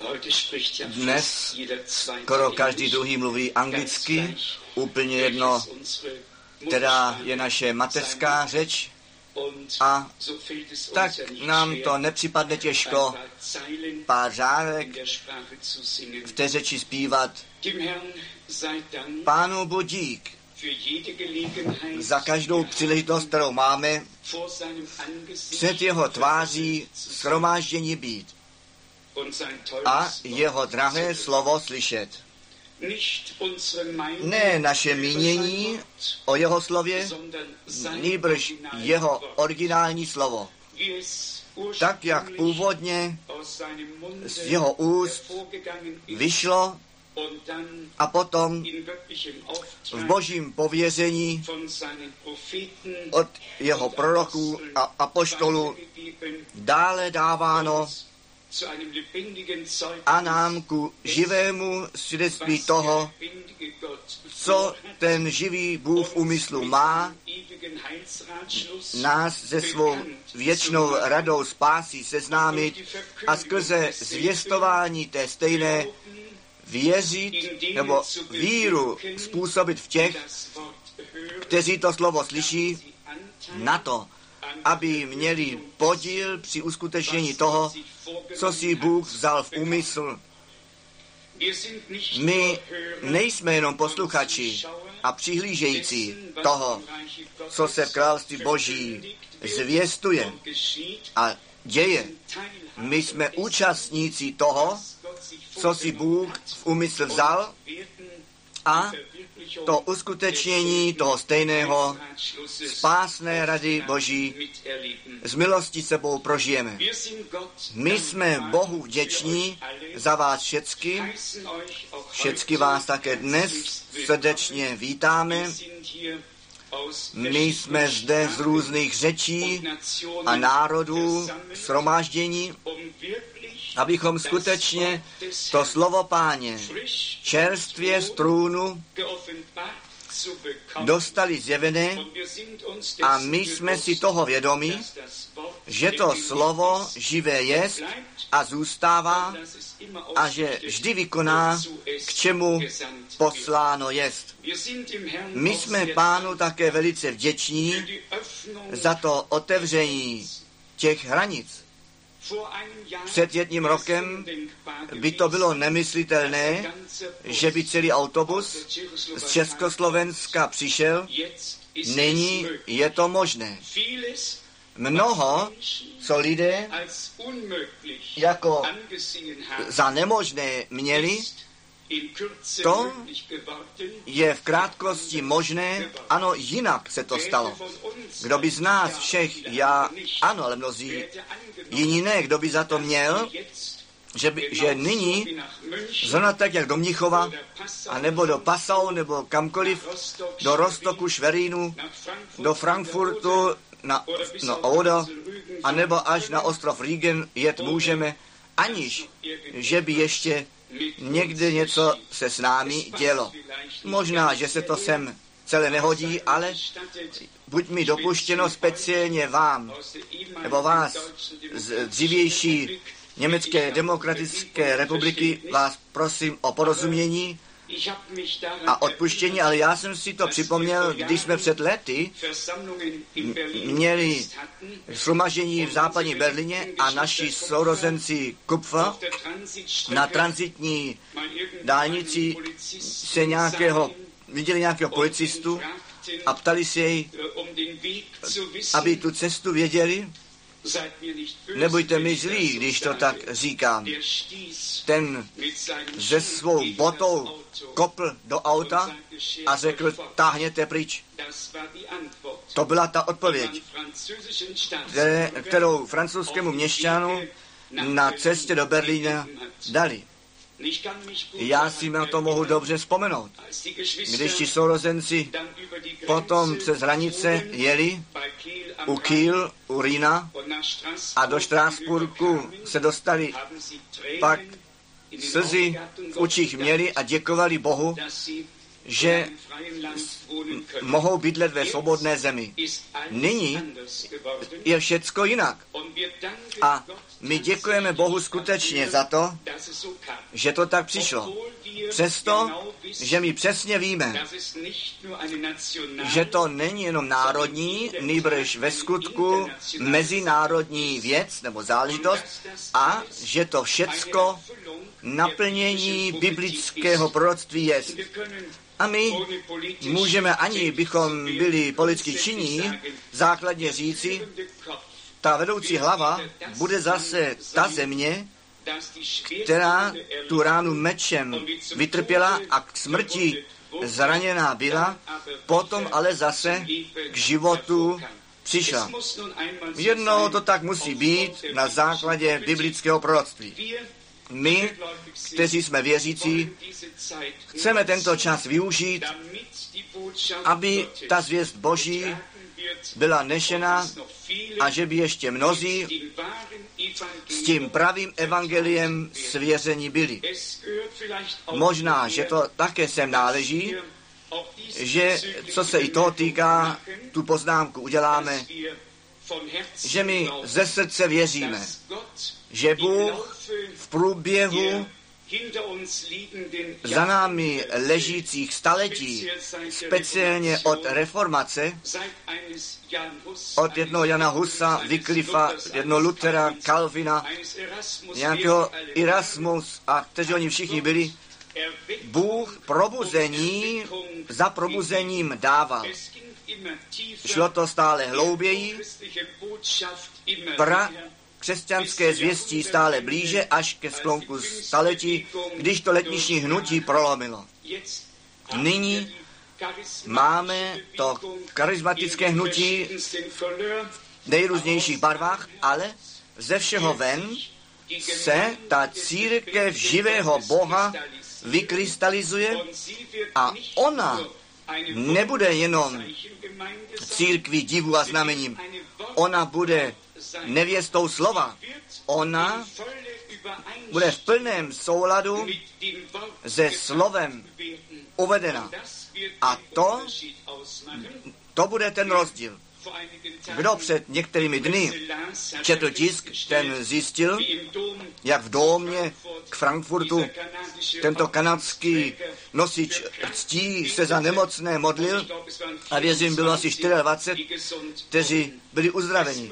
Dnes skoro každý druhý mluví anglicky, úplně jedno, která je naše mateřská řeč, a tak nám to nepřipadne těžko pár řádek v té řeči zpívat. Pánu buď dík za každou příležitost, kterou máme před jeho tváří shromáždění být a jeho drahé slovo slyšet. Ne naše mínění o jeho slově, nýbrž jeho originální slovo. Tak, jak původně z jeho úst vyšlo a potom v božím pověření od jeho proroků a apoštolů dále dáváno a nám ku živému svědectví toho, co ten živý Bůh v úmyslu má, nás se svou věčnou radou spásy seznámit a skrze zvěstování té stejné věřit nebo víru způsobit v těch, kteří to slovo slyší, na to, aby měli podíl při uskutečnění toho, co si Bůh vzal v úmysl. My nejsme jenom posluchači a přihlížející toho, co se v království Boží zvěstuje a děje. My jsme účastníci toho, co si Bůh v úmysl vzal, a to uskutečnění toho stejného spásné rady Boží z milosti sebou prožijeme. My jsme Bohu vděční za vás všecky. Všecky vás také dnes srdečně vítáme. My jsme zde z různých řečí a národů shromáždění, abychom skutečně to slovo Páně čerstvě z trůnu dostali zjevené, a my jsme si toho vědomi, že to slovo živé jest a zůstává a že vždy vykoná, k čemu posláno jest. My jsme Pánu také velice vděční za to otevření těch hranic. Před 1 rokem by to bylo nemyslitelné, že by celý autobus z Československa přišel. Nyní je to možné. Mnoho, co lidé jako za nemožné měli, to je v krátkosti možné, ano, jinak se to stalo. Kdo by z nás všech, já, ano, ale mnozí jiní ne, kdo by za to měl, že nyní, zrovna tak, jak do Mnichova, anebo do Passau, nebo kamkoliv, do Rostoku, Šverínu, do Frankfurtu, na Oder, anebo až na ostrov Rügen jet můžeme, aniž, že by ještě někde něco se s námi dělo. Možná, že se to sem celé nehodí, ale buď mi dopuštěno speciálně vám, nebo vás z dřívější Německé demokratické republiky, vás prosím o porozumění a odpuštění, ale já jsem si to připomněl, když jsme před lety měli shromaždění v západní Berlíně a naši sourozenci Kupfer na tranzitní dálnici se viděli nějakého policistu a ptali se jej, aby tu cestu věděli. Nebuďte mi zlí, když to tak říkám. Ten se svou botou kopl do auta a řekl, táhněte pryč. To byla ta odpověď, kterou francouzskému měšťanu na cestě do Berlína dali. Já si na to mohu dobře vzpomenout. Když ti sourozenci potom přes hranice jeli u Kiel, u Rýna a do Štrásburku se dostali, pak slzy v očích měli a děkovali Bohu, že mohou bydlet ve svobodné zemi. Nyní je všecko jinak. A my děkujeme Bohu skutečně za to, že to tak přišlo. Přesto, že my přesně víme, že to není jenom národní, nýbrž ve skutku mezinárodní věc nebo záležitost a že to všecko naplnění biblického proroctví je. A my můžeme, ani bychom byli politicky činní, základně říci, ta vedoucí hlava bude zase ta země, která tu ránu mečem vytrpěla a k smrti zraněná byla, potom ale zase k životu přišla. Jednou to tak musí být na základě biblického proroctví. My, kteří jsme věřící, chceme tento čas využít, aby ta zvěst Boží byla nešena a že by ještě mnozí s tím pravým evangeliem svěření byli. Možná, že to také sem náleží, že co se i toho týká, tu poznámku uděláme, že my ze srdce věříme, že Bůh v průběhu za námi ležících staletí, speciálně od reformace, od jednoho Jana Husa, Wycliffa, jednoho Luthera, Calvina, nějakého Erasmus a kteří oni všichni byli, Bůh probuzení za probuzením dával. Šlo to stále hlouběji, křesťanské zvěstí stále blíže až ke sklonku staletí, když to letniční hnutí prolomilo. Nyní máme to charismatické hnutí v nejrůznějších barvách, ale ze všeho ven se ta církev živého Boha vykrystalizuje a ona nebude jenom církví divu a znamením. Ona bude nevěstou slova. Ona bude v plném souladu se slovem uvedena. A to bude ten rozdíl. Kdo před některými dny četl tisk, ten zjistil, jak v domě k Frankfurtu tento kanadský nosič ctí se za nemocné modlil a věřím, bylo asi 24, kteří byli uzdraveni.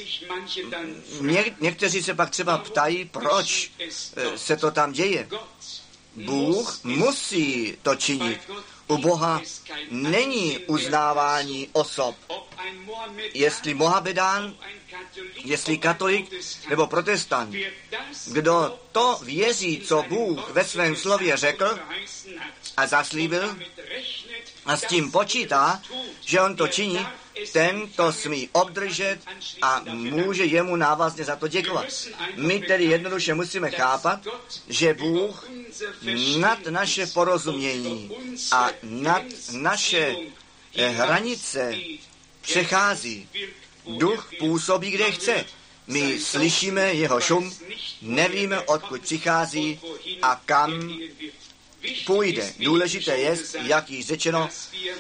Někteří se pak třeba ptají, proč se to tam děje. Bůh musí to činit. U Boha není uznávání osob. Jestli Mohamedán, jestli katolik nebo protestant, kdo to věří, co Bůh ve svém slově řekl a zaslíbil a s tím počítá, že on to činí, ten to smí obdržet a může jemu návazně za to děkovat. My tedy jednoduše musíme chápat, že Bůh nad naše porozumění a nad naše hranice přechází. Duch působí, kde chce. My slyšíme jeho šum, nevíme, odkud přichází a kam půjde. Důležité je, jak již řečeno,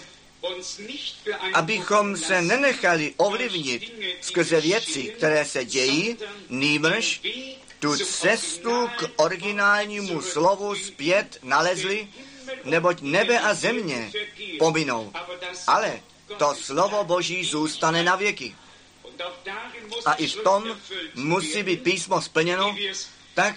abychom se nenechali ovlivnit skrze věci, které se dějí, nýbrž tu cestu k originálnímu slovu zpět nalezli, neboť nebe a země pominou, ale to slovo Boží zůstane na věky. A i v tom musí být písmo splněno, tak,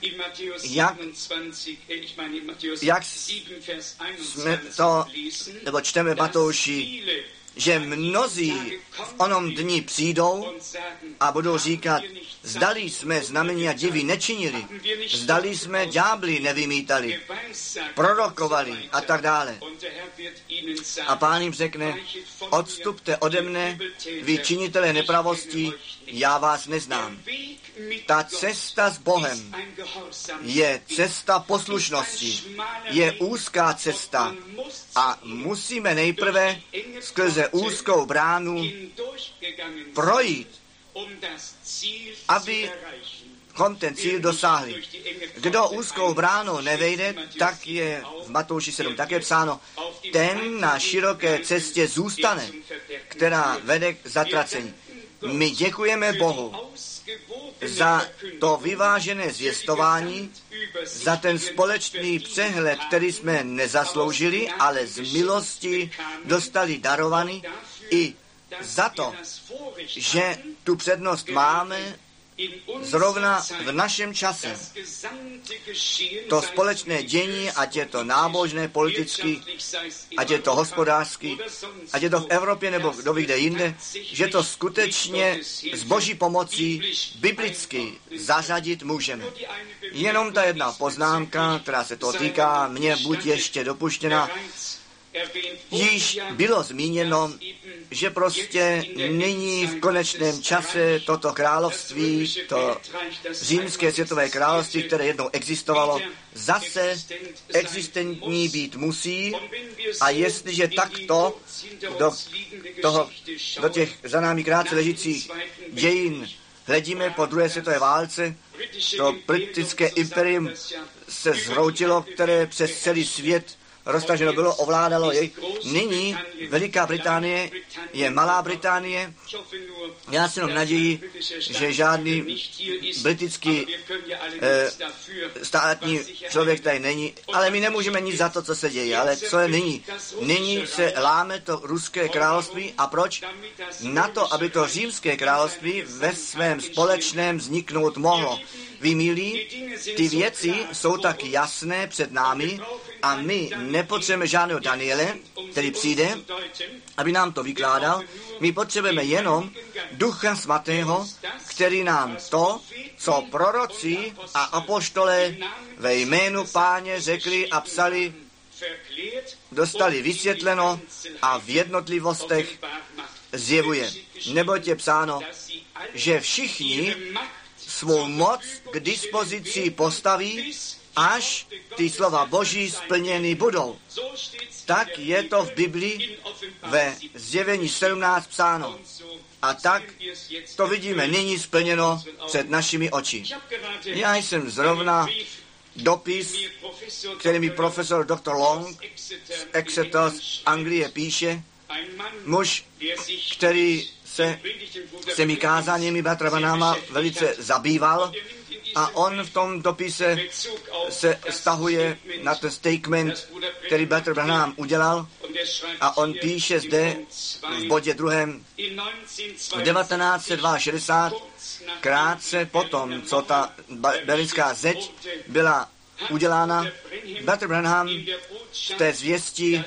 jak jsme to, nebo čteme Matouši, že mnozí v onom dni přijdou a budou říkat, zdali jsme znamení a divy nečinili, zdali jsme ďábly nevymítali, prorokovali a tak dále. A Pán jim řekne, odstupte ode mne, vy činitelé nepravostí, já vás neznám. Ta cesta s Bohem je cesta poslušnosti, je úzká cesta a musíme nejprve skrze úzkou bránu projít, abychom ten cíl dosáhli. Kdo úzkou bránou nevejde, tak je v Matouši 7 také psáno, ten na široké cestě zůstane, která vede k zatracení. My děkujeme Bohu za to vyvážené zvěstování, za ten společný přehled, který jsme nezasloužili, ale z milosti dostali darovaný, i za to, že tu přednost máme zrovna v našem čase. To společné dění, ať je to nábožné, politický, ať je to hospodářský, ať je to v Evropě nebo kdo ví kde jinde, že to skutečně s Boží pomocí biblicky zařadit můžeme. Jenom ta jedna poznámka, která se to týká, mě buď ještě dopuštěna. Již bylo zmíněno, že prostě nyní v konečném čase toto království, to římské světové království, které jednou existovalo, zase existentní být musí, a jestliže takto do těch za námi krátce ležících dějin hledíme po druhé světové válce, to britské imperium se zhroutilo, které přes celý svět roztaženo bylo, ovládalo jej. Nyní Veliká Británie je Malá Británie. Já si jenom naději, že žádný britský státní člověk tady není, ale my nemůžeme nic za to, co se děje. Ale co je nyní? Nyní se láme to ruské království. A proč? Na to, aby to římské království ve svém společném vzniknout mohlo. Vy, milí, ty věci jsou tak jasné před námi a my nepotřebujeme žádného Daniele, který přijde, aby nám to vykládal. My potřebujeme jenom Ducha Svatého, který nám to, co proroci a apoštolé ve jménu Páně řekli a psali, dostali vysvětleno a v jednotlivostech zjevuje. Neboť je psáno, že všichni svou moc k dispozici postaví, až ty slova Boží splněny budou. Tak je to v Biblii ve Zjevení 17 psáno. A tak to vidíme nyní splněno před našimi oči. Já jsem zrovna dopis, který mi profesor Dr. Long z Exeter z Anglie píše, muž, který se těmi kázáními bratra Branhama velice zabýval, a on v tom dopise se vztahuje na ten statement, který bratr Branham udělal, a on píše zde v bodě 2. V 1962, krátce potom, co ta berlínská zeď byla udělána, bratr Branham v té zvěsti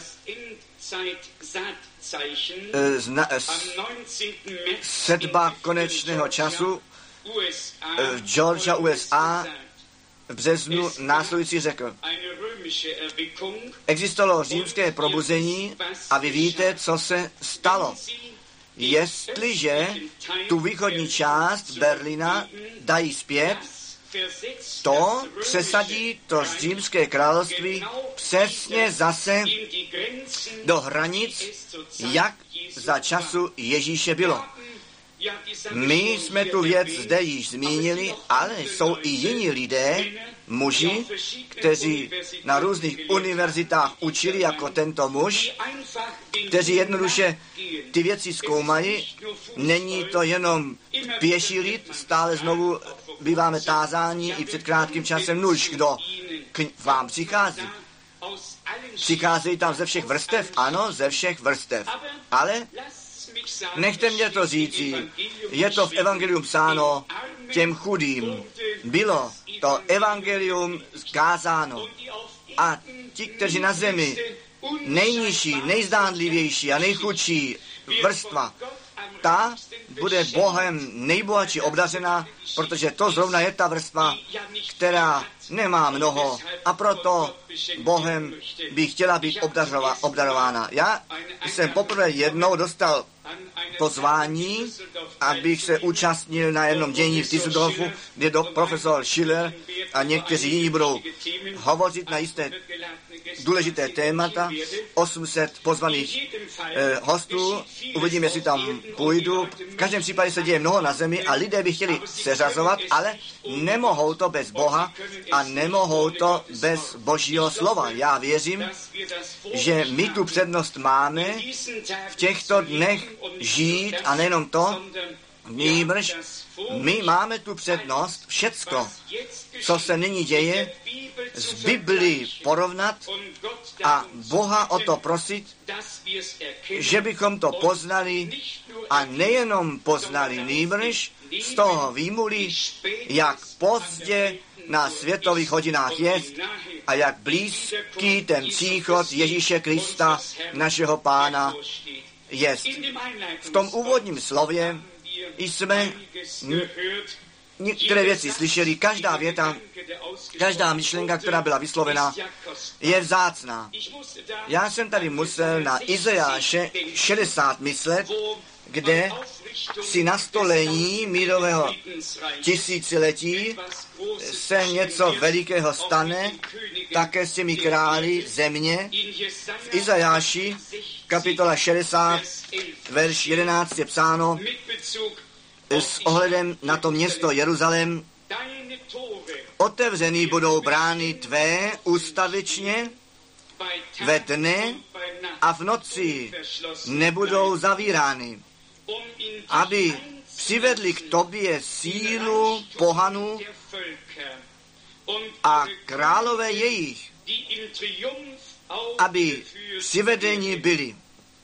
setba konečného času v Georgia, USA, v březnu následující řekl: existovalo římské probuzení a vy víte, co se stalo. Jestliže tu východní část Berlína dají zpět, to přesadí to římské království přesně zase do hranic, jak za času Ježíše bylo. My jsme tu věc zde již zmínili, ale jsou i jiní lidé, muži, kteří na různých univerzitách učili jako tento muž, kteří jednoduše ty věci zkoumají. Není to jenom pěší lid, stále znovu býváme tázáni i před krátkým časem. Nuž, kdo k vám přichází? Přicházejí tam ze všech vrstev? Ano, ze všech vrstev. Ale nechte mě to říci, je to v evangelium psáno, těm chudým bylo to evangelium kázáno. A ti, kteří na zemi, nejnižší, nejzdánlivější a nejchudší vrstva, ta bude Bohem nejbohatší obdařená, protože to zrovna je ta vrstva, která nemá mnoho, a proto Bohem by chtěla být obdarována. Já jsem poprvé jednou dostal pozvání, abych se účastnil na jednom dění v Düsseldorfu, kde profesor Schiller a někteří jiní budou hovořit na jisté důležité témata, 800 pozvaných hostů, uvidíme, jestli tam půjdu. V každém případě se děje mnoho na zemi a lidé by chtěli seřazovat, ale nemohou to bez Boha a nemohou to bez Božího slova. Já věřím, že my tu přednost máme v těchto dnech žít a nejenom to, nýbrž my máme tu přednost všecko, co se nyní děje, z Biblii porovnat a Boha o to prosit, že bychom to poznali a nejenom poznali, nýbrž z toho výmuli, jak pozdě na světových hodinách je a jak blízký ten příchod Ježíše Krista, našeho Pána, jest. V tom úvodním slově jsme některé věci slyšeli, každá věta, každá myšlenka, která byla vyslovena, je vzácná. Já jsem tady musel na Izajáše 60 myslet, kde při nastolení mírového tisíciletí se něco velikého stane, také s těmi králi země. V Izajáši, kapitola 60, verš 11 je psáno s ohledem na to město Jeruzalém: otevřený budou brány tvé ustavičně ve dne a v noci nebudou zavírány, aby přivedli k tobě sílu pohanů a králové jejich, aby přivedeni byli.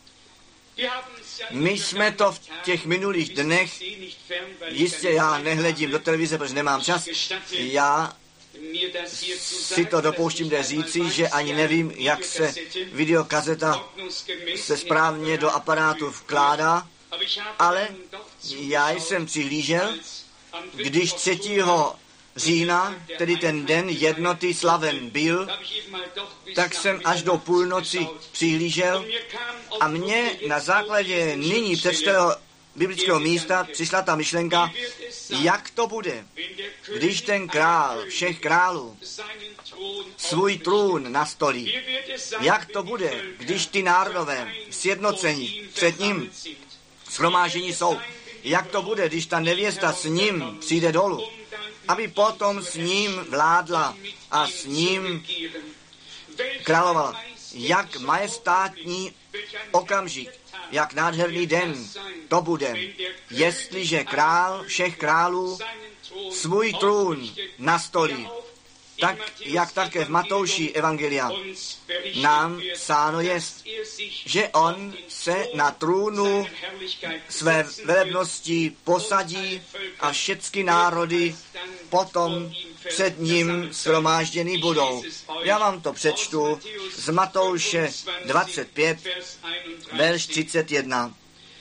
My jsme to v těch minulých dnech, jistě já nehledím do televize, protože nemám čas, já si to dopouštím jde říci, že ani nevím, jak se videokazeta se správně do aparátu vkládá, ale já jsem přihlížel, když 3. října, tedy ten den jednoty slaven byl, tak jsem až do půlnoci přihlížel a mně na základě nyní předčteného biblického místa přišla ta myšlenka, jak to bude, když ten král všech králů svůj trůn nastolí. Jak to bude, když ty národové sjednocení před ním shromáždění jsou. Jak to bude, když ta nevěsta s ním přijde dolů, aby potom s ním vládla a s ním královala. Jak majestátní okamžik, jak nádherný den to bude, jestliže král všech králů svůj trůn nastolí. Tak, jak také v Matouši evangelia nám psáno jest, že on se na trůnu své velebnosti posadí a všechny národy potom před ním shromážděny budou. Já vám to přečtu z Matouše 25, verš 31.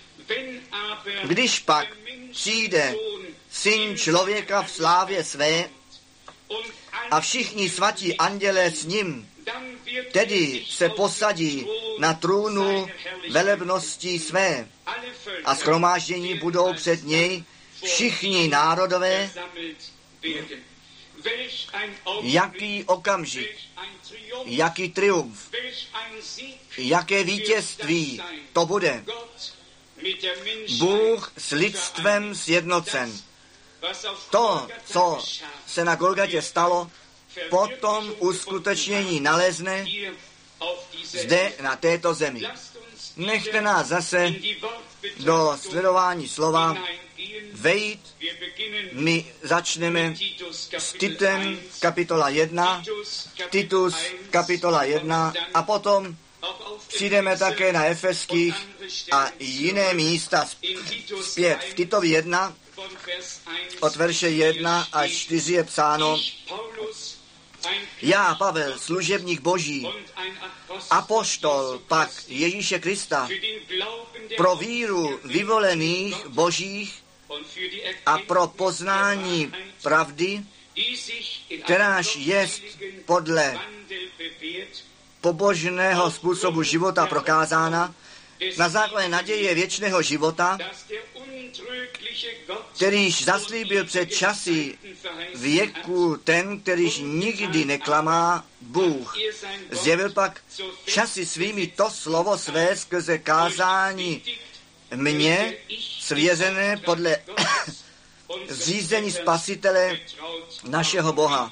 Když pak přijde Syn člověka v slávě své a všichni svatí andělé s ním, tedy se posadí na trůnu velebnosti své a shromáždění budou před něj všichni národové. Jaký okamžik, jaký triumf, jaké vítězství to bude. Bůh s lidstvem sjednocen. To, co se na Golgatě stalo, potom uskutečnění nalezne zde na této zemi. Nechte nás zase do sledování slova vejít. My začneme s Titem kapitola 1, Titus kapitola 1 a potom přijdeme také na Efeských a jiné místa zpět. V Titovi 1 od verše 1 až 4 je psáno: já, Pavel, služebník Boží, apoštol pak Ježíše Krista, pro víru vyvolených Božích a pro poznání pravdy, kteráž jest podle pobožného způsobu života prokázána, na základě naděje věčného života, kterýž zaslíbil před časy věku ten, kterýž nikdy neklamá, Bůh zjevil pak časy svými to slovo své skrze kázání mně svěřené podle zřízení Spasitele našeho Boha.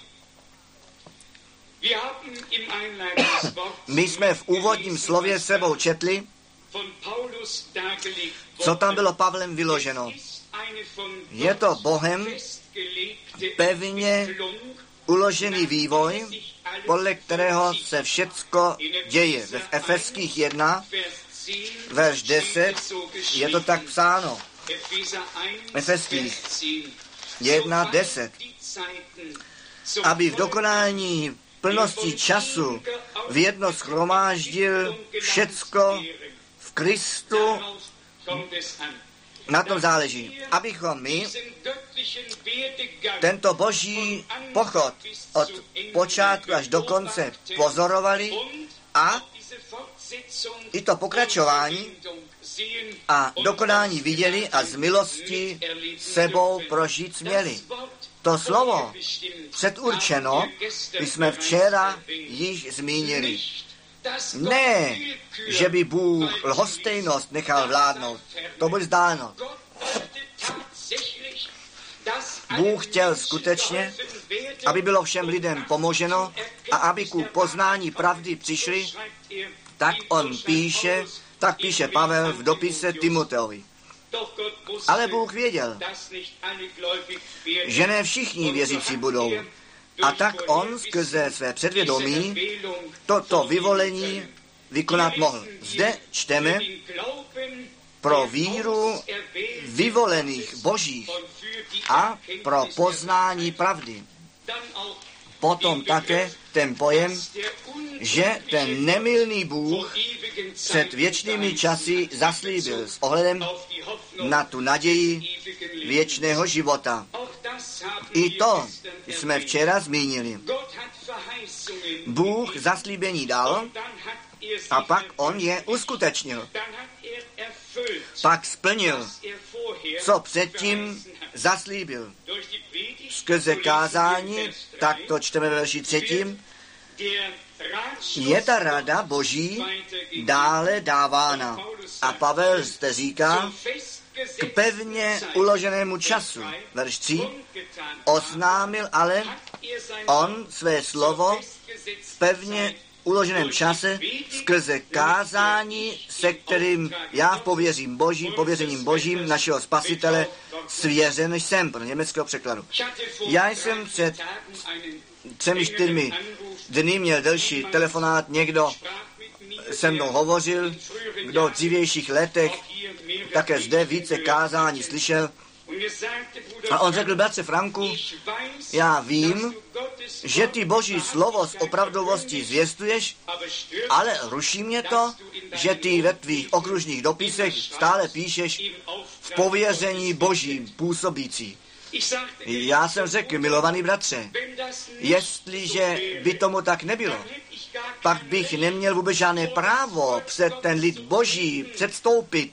My jsme v úvodním slově sebou četli, co tam bylo Pavlem vyloženo. Je to Bohem pevně uložený vývoj, podle kterého se všecko děje. V Efeských 1, verš 10, je to tak psáno. Efeských 1, 10. Aby v dokonání plnosti času v jedno shromáždil všecko v Kristu, na tom záleží, abychom my tento boží pochod od počátku až do konce pozorovali a i to pokračování a dokonání viděli a z milosti sebou prožít směli. To slovo předurčeno, my jsme včera již zmínili. Ne, že by Bůh lhostejnost nechal vládnout. To bude zdáno. Bůh chtěl skutečně, aby bylo všem lidem pomoženo a aby ku poznání pravdy přišli, tak píše Pavel v dopise Timoteovi. Ale Bůh věděl, že ne všichni věřící budou. A tak on skrze své předvědomí toto vyvolení vykonat mohl. Zde čteme pro víru vyvolených božích a pro poznání pravdy. Potom také ten pojem, že ten nemylný Bůh před věčnými časy zaslíbil s ohledem na tu naději věčného života. I to jsme včera zmínili. Bůh zaslíbení dal a pak on je uskutečnil. Pak splnil, co předtím zaslíbil. Skrze kázání, tak to čteme ve verši 3, je ta rada Boží dále dávána. A Pavel zde říká, k pevně uloženému času, verš 3, oznámil ale on své slovo v pevně uloženém čase skrze kázání, se kterým já pověřením Božím našeho Spasitele svěřen jsem, pro německého překladu. Já jsem před 3-4 dny měl delší telefonát, někdo se mnou hovořil, kdo v dřívějších letech také zde více kázání slyšel. A on řekl, bratře Franku, já vím, že ty Boží slovo z opravdovosti zvěstuješ, ale ruší mě to, že ty ve tvých okružních dopisech stále píšeš v pověření Božím působící. Já jsem řekl, milovaný bratře, jestliže by tomu tak nebylo, pak bych neměl vůbec žádné právo před ten lid Boží předstoupit.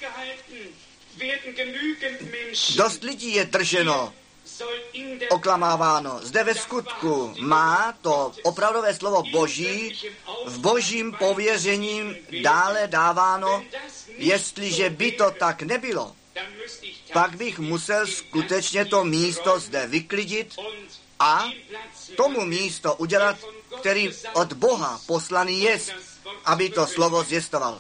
Dost lidí je drženo, oklamáváno. Zde ve skutku má to opravdové slovo Boží v Božím pověřením dále dáváno. Jestliže by to tak nebylo, pak bych musel skutečně to místo zde vyklidit a tomu místo udělat, který od Boha poslaný jest, aby to slovo zvěstoval.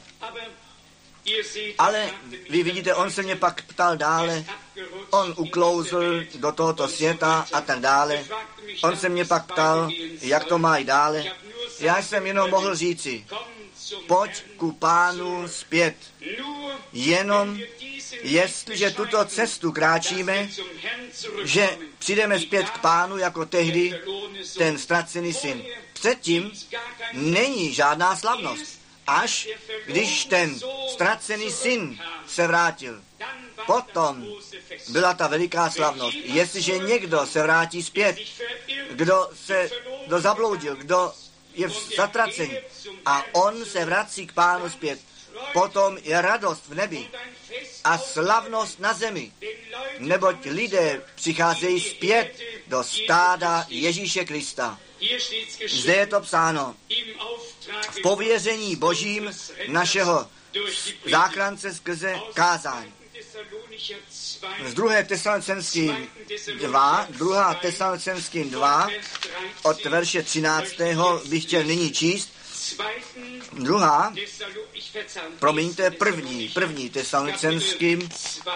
Ale vy vidíte, on se mě pak ptal dále, on uklouzl do tohoto světa a tak dále. On se mě pak ptal, jak to má i dále. Já jsem jenom mohl říci, pojď ku Pánu zpět. Jenom jestliže tuto cestu kráčíme, že přijdeme zpět k Pánu jako tehdy ten ztracený syn. Předtím není žádná slavnost. Až když ten ztracený syn se vrátil, potom byla ta veliká slavnost. Jestliže někdo se vrátí zpět, kdo zabloudil, kdo je v zatracení a on se vrací k Pánu zpět, potom je radost v nebi a slavnost na zemi, neboť lidé přicházejí zpět do stáda Ježíše Krista. Zde je to psáno v pověření Božím našeho záchrance skrze kázání. Z 2. Tesalonicenským 2 od verše 13. bych chtěl nyní číst. První Tesalonicenským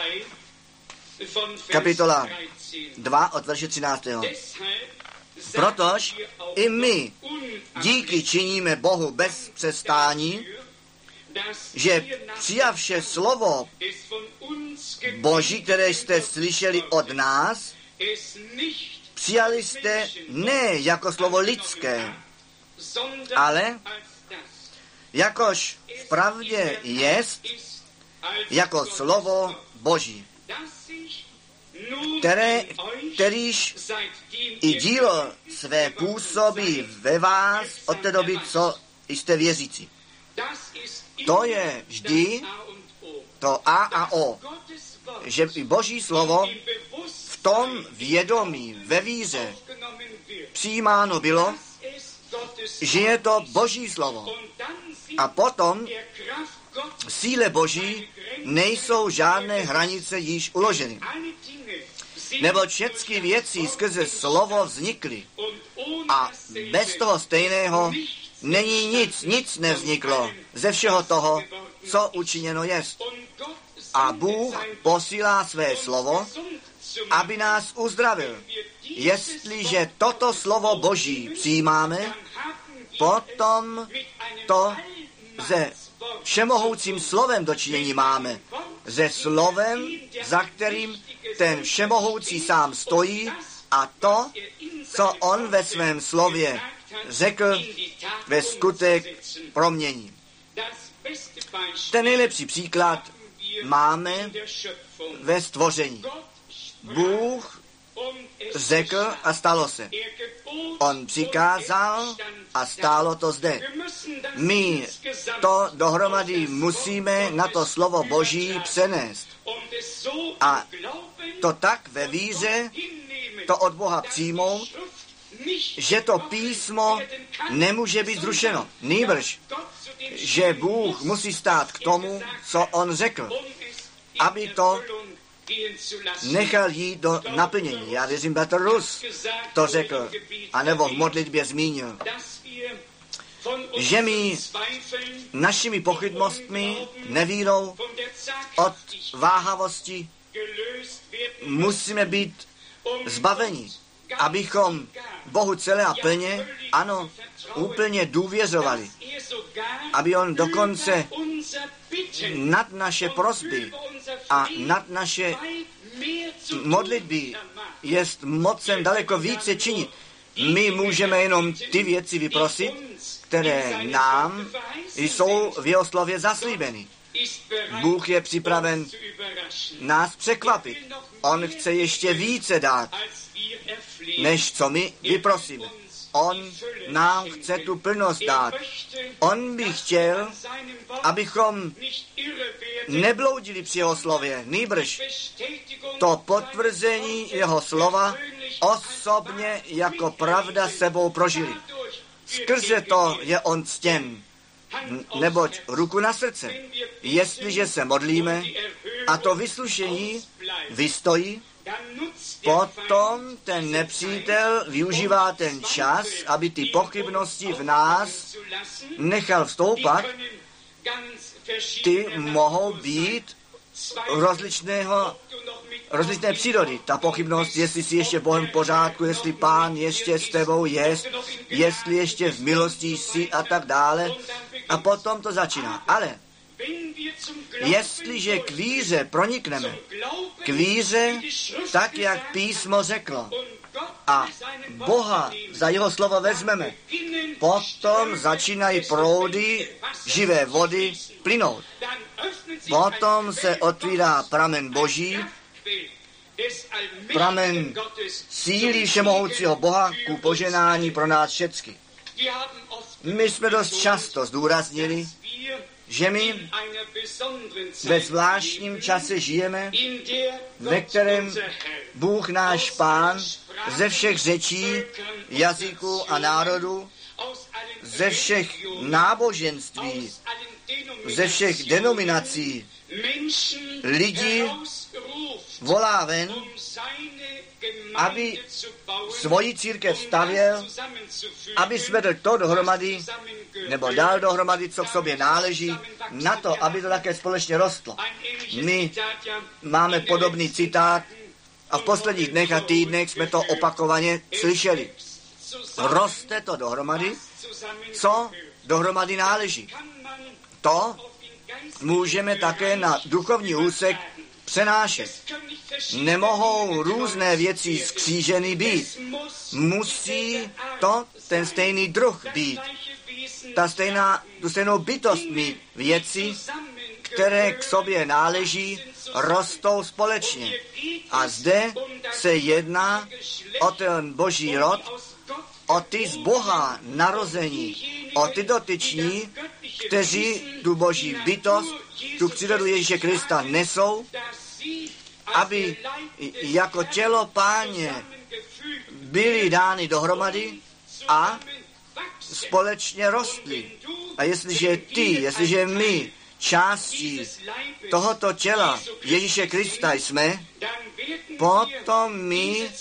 kapitola 2 od verše 13. Protož i my díky činíme Bohu bez přestání, že přijavše slovo Boží, které jste slyšeli od nás, přijali jste ne jako slovo lidské, ale jakož v pravdě jest, jako slovo Boží, kterýž i dílo své působí ve vás od té doby, co jste věřící. To je vždy to A O, že i Boží slovo v tom vědomí, ve víře přijímáno bylo, že je to Boží slovo. A potom síle Boží nejsou žádné hranice již uloženy. Nebo všechny věci skrze slovo vznikly. A bez toho stejného není nic nevzniklo ze všeho toho, co učiněno jest. A Bůh posílá své slovo, aby nás uzdravil. Jestliže toto slovo Boží přijímáme, potom to se všemohoucím slovem dočinění máme. Se slovem, za kterým ten všemohoucí sám stojí a to, co on ve svém slově řekl, ve skutek promění. Ten nejlepší příklad máme ve stvoření. Bůh řekl a stalo se. On přikázal a stálo to zde. My to dohromady musíme na to slovo Boží přenést. A to tak ve víře to od Boha přijmout, že to písmo nemůže být zrušeno. Nýbrž, že Bůh musí stát k tomu, co on řekl, aby to nechal jít do naplnění. Já věřím, bratr Rus to řekl, anebo v modlitbě zmínil, že my našimi pochybnostmi, nevírou, od váhavosti musíme být zbaveni, abychom Bohu celé a plně, ano, úplně důvěřovali, aby on dokonce nad naše prosby a nad naše modlitby jest mocen daleko více činit. My můžeme jenom ty věci vyprosit, které nám jsou v jeho slově zaslíbeny. Bůh je připraven nás překvapit. On chce ještě více dát, než co my vyprosíme. On nám chce tu plnost dát. On by chtěl, abychom nebloudili při jeho slově, nýbrž to potvrzení jeho slova osobně jako pravda sebou prožili. Skrze to je on ctěn, neboť ruku na srdce, jestliže se modlíme a to vyslyšení vystojí, potom ten nepřítel využívá ten čas, aby ty pochybnosti v nás nechal vstoupat. Ty mohou být rozličné přírody. Ta pochybnost, jestli jsi ještě Bohem v pořádku, jestli Pán ještě s tebou jest, jestli ještě v milosti jsi a tak dále. A potom to začíná. Ale jestliže k víře pronikneme, k víře tak, jak písmo řeklo, a Boha za jeho slovo vezmeme, potom začínají proudy živé vody plynout. Potom se otvírá pramen Boží, pramen síly všemohoucího Boha ku poženání pro nás všecky. My jsme dost často zdůraznili, že my ve zvláštním čase žijeme, ve kterém Bůh náš Pán ze všech řečí, jazyků a národů, ze všech náboženství, ze všech denominací lidi volá ven, aby svoji církev stavěl, aby svedl to dohromady, nebo dal dohromady, co k sobě náleží, na to, aby to také společně rostlo. My máme podobný citát a v posledních dnech a týdnech jsme to opakovaně slyšeli. Roste to dohromady, co dohromady náleží. To můžeme také na duchovní úsek přenášet. Nemohou různé věci skříženy být. Musí to ten stejný druh být. Tu stejnou bytost mít věci, které k sobě náleží, rostou společně. A zde se jedná o ten boží rod, o ty z Boha narození, o ty dotyční, kteří tu boží bytost, tu přírodu Ježíše Krista nesou, aby jako tělo Páně byly dány dohromady a společně rostly. A jestliže my částí tohoto těla Ježíše Krista jsme, potom my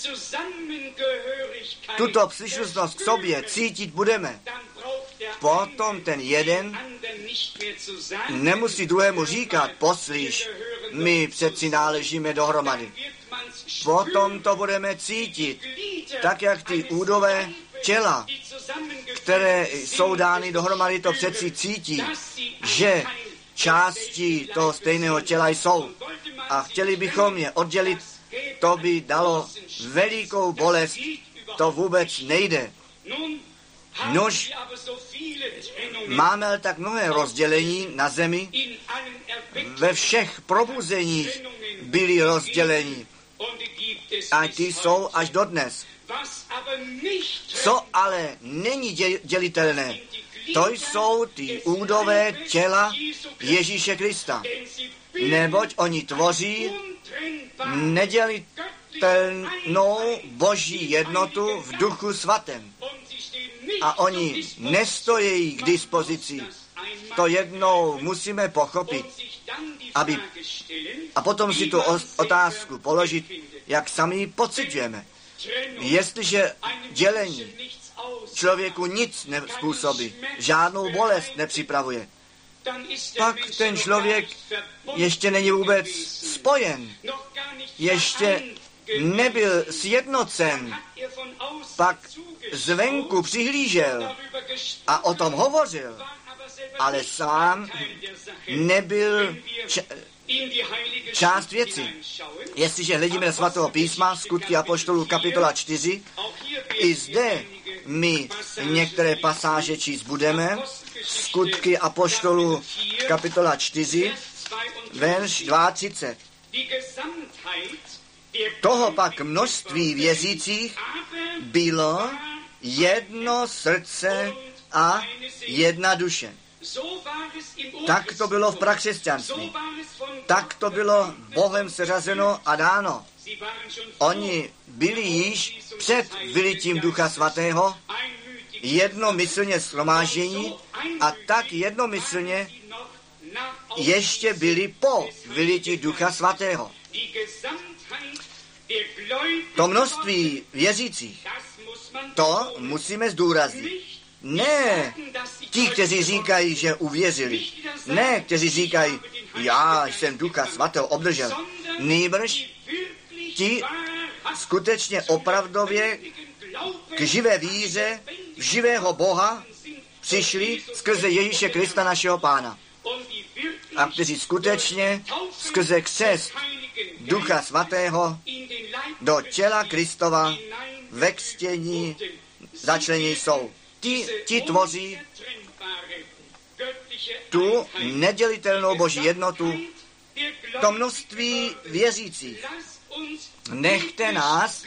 tuto příslušnost k sobě cítit budeme. Potom ten jeden nemusí druhému říkat, poslíš, my přeci náležíme dohromady. Potom to budeme cítit, tak jak ty údové těla, které jsou dány dohromady, to přeci cítí, že části toho stejného těla jsou. A chtěli bychom je oddělit, to by dalo velikou bolest, to vůbec nejde. Nož, máme tak mnohé rozdělení na zemi, ve všech probuzeních byli rozdělení. A ty jsou až dodnes. Co ale není dělitelné, to jsou ty údové těla Ježíše Krista. Neboť oni tvoří nedělitelnou boží jednotu v Duchu Svatém. A oni nestojí k dispozici. To jednou musíme pochopit. A potom si tu otázku položit, jak sami pociťujeme. Jestliže dělení člověku nic nepůsobí, žádnou bolest nepřipravuje, pak ten člověk ještě není vůbec spojen, ještě nebyl sjednocen, pak zvenku přihlížel a o tom hovořil, ale sám nebyl část věci. Jestliže hledíme na svatého písma, Skutky apoštolů kapitola 4, i zde my některé pasáže číst budeme. Skutky apoštolů kapitola 4, verš 32. Toho pak množství věřících bylo jedno srdce a jedna duše. Tak to bylo v prakřesťanství. Tak to bylo Bohem seřazeno a dáno. Oni byli již před vylitím Ducha Svatého jednomyslně shromáždění a tak jednomyslně ještě byli po vylití Ducha Svatého. To množství věřících, to musíme zdůraznit. Ne ti, kteří říkají, že uvěřili. Ne, kteří říkají, já jsem Ducha Svatého obdržel. Nýbrž ti skutečně opravdově k živé víře v živého Boha přišli skrze Ježíše Krista našeho Pána. A kteří skutečně skrze křest Ducha Svatého do těla Kristova ve křtění začlení jsou. Ti tvoří tu nedělitelnou boží jednotu, to množství věřících. Nechte nás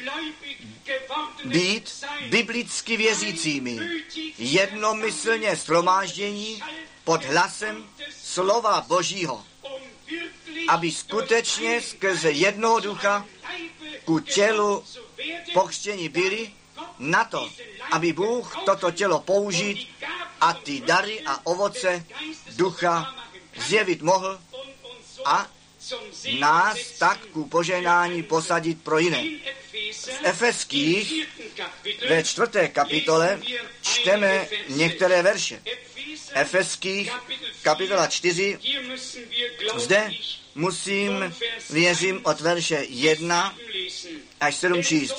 být biblicky věřícími, jednomyslně shromáždění pod hlasem slova Božího, aby skutečně skrze jednoho ducha ku tělu pokřtěni byli, na to, aby Bůh toto tělo použít a ty dary a ovoce ducha zjevit mohl a nás tak ku požehnání posadit pro jiné. V Efeských ve 4. kapitole čteme některé verše. Efeských kapitola 4, zde musím, věřím, od verše 1 až 7 číst.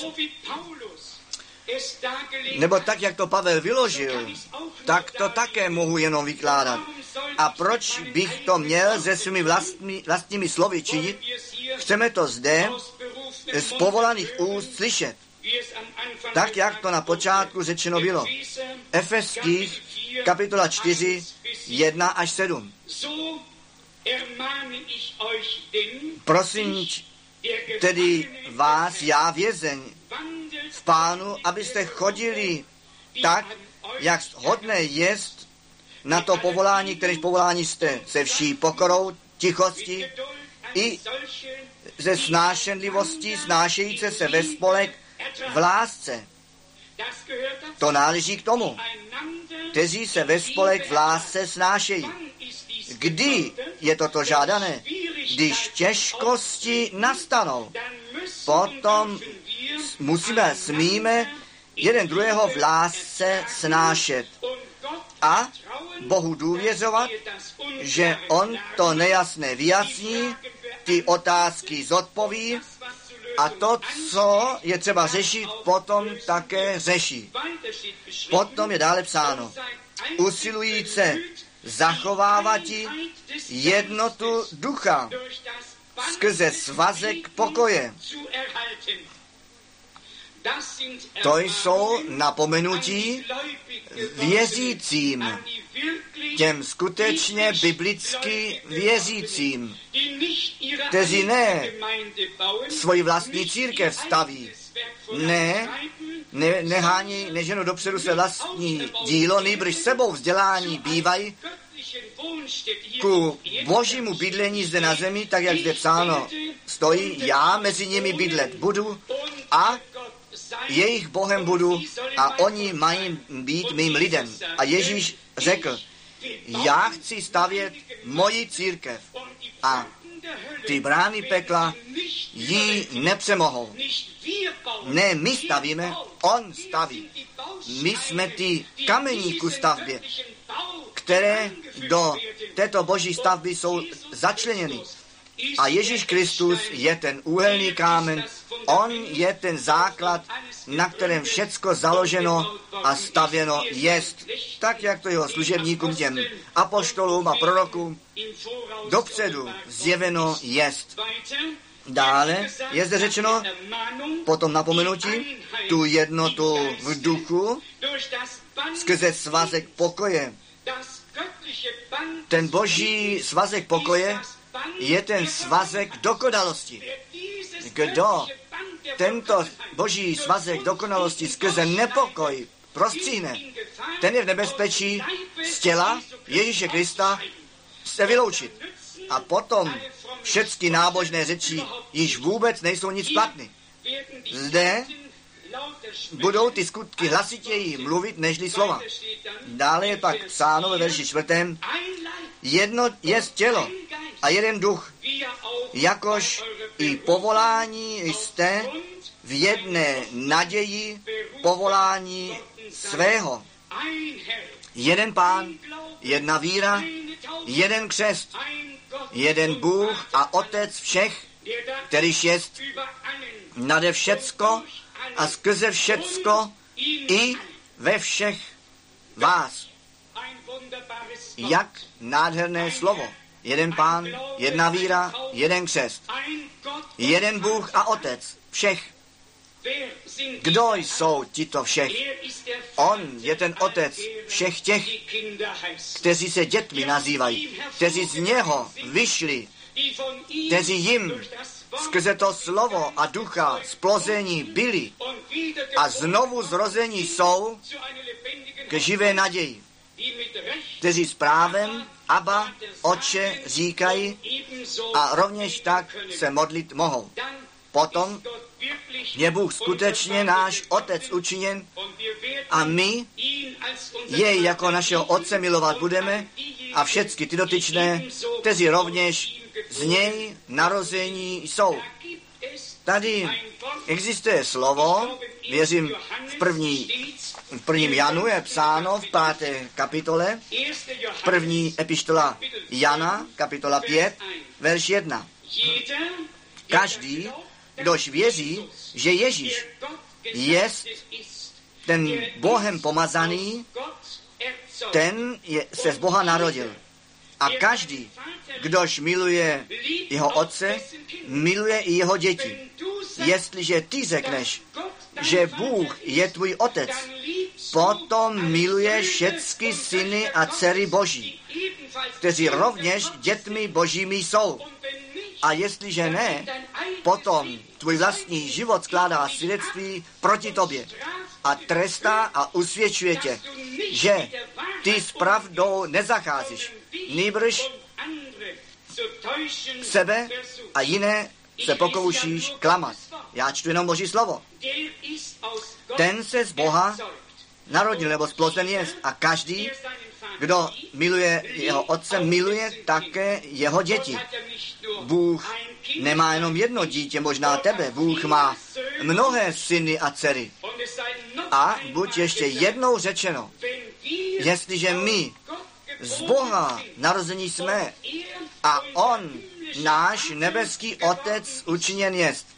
Nebo tak, jak to Pavel vyložil, tak to také mohu jenom vykládat. A proč bych to měl se svými vlastními slovy činit? Chceme to zde z povolaných úst slyšet. Tak, jak to na počátku řečeno bylo. Efeských kapitola 4, 1 až 7. Prosím tedy vás, já vězeň v Pánu, abyste chodili tak, jak hodné jest na to povolání, kteréž povolání jste, se vší pokorou, tichostí i ze snášenlivostí, snášejíce se ve spolek v lásce. To náleží k tomu, kteří se ve spolek v lásce snášejí. Kdy je toto žádané? Když těžkosti nastanou, potom smíme jeden druhého v lásce snášet a Bohu důvěřovat, že on to nejasné vyjasní, ty otázky zodpoví a to, co je třeba řešit, potom také řeší. Potom je dále psáno, usilujíce zachovávatí jednotu ducha skrze svazek pokoje. To jsou napomenutí věřícím, těm skutečně biblicky věřícím, kteří ne svoji vlastní církev staví, neženou dopředu své vlastní dílo, nýbrž sebou vzdělání bývají ku božímu bydlení zde na zemi, tak jak zde psáno stojí, já mezi nimi bydlet budu a jejich Bohem budu a oni mají být mým lidem. A Ježíš řekl, já chci stavět moji církev a ty brány pekla jí nepřemohou. Ne, my stavíme, on staví. My jsme ty kamení ku stavbě, které do této boží stavby jsou začleněny. A Ježíš Kristus je ten úhelný kámen, on je ten základ, na kterém všecko založeno a stavěno jest. Tak, jak to jeho služebníkům, těm apoštolům a prorokům dopředu zjeveno jest. Dále je zde řečeno, potom napomenutí, tu jednotu v duchu skrze svazek pokoje. Ten boží svazek pokoje je ten svazek dokonalosti. Kdo tento boží svazek dokonalosti skrze nepokoj prostříhne, ten je v nebezpečí z těla Ježíše Krista se vyloučit. A potom všechny nábožné řeči již vůbec nejsou nic platné. Zde budou ty skutky hlasitěji mluvit nežli slova. Dále je pak psáno ve verši 4. Jedno je tělo a jeden duch, jakož i povolání jste v jedné naději povolání svého. Jeden Pán, jedna víra, jeden křest, jeden Bůh a Otec všech, kterýž jest nade všecko a skrze všecko i ve všech vás. Jak nádherné slovo. Jeden Pán, jedna víra, jeden křest. Jeden Bůh a Otec všech. Kdo jsou tito všech? On je ten Otec všech těch, kteří se dětmi nazývají, kteří z něho vyšli, kteří jim skrze to slovo a ducha splození byli a znovu zrození jsou k živé naději. kteří s právem Abba, Otče říkají a rovněž tak se modlit mohou. Potom je Bůh skutečně náš Otec učiněn a my jej jako našeho Otce milovat budeme a všechny ty dotyčné, kteří rovněž z něj narození jsou. Tady existuje slovo, věřím v prvním Janu je psáno v 5. kapitole, první epištola Jana, kapitola 5, verš 1. Každý, kdož věří, že Ježíš jest ten Bohem pomazaný, ten se z Boha narodil. A každý, kdož miluje jeho Otce, miluje i jeho děti. Jestliže ty řekneš, že Bůh je tvůj Otec, potom miluješ všechny syny a dcery Boží, kteří rovněž dětmi Božími jsou. A jestliže ne, potom tvůj vlastní život skládá svědectví proti tobě a trestá a usvědčuje tě, že ty s pravdou nezacházíš, nýbrž sebe a jiné se pokoušíš klamat. Já čtu jenom Boží slovo. Ten se z Boha narodil nebo splozen jest a každý, kdo miluje jeho Otce, miluje také jeho děti. Bůh nemá jenom jedno dítě, možná tebe. Bůh má mnohé syny a dcery. A buď ještě jednou řečeno, jestliže my z Boha narození jsme a On, náš nebeský Otec, učiněn jest,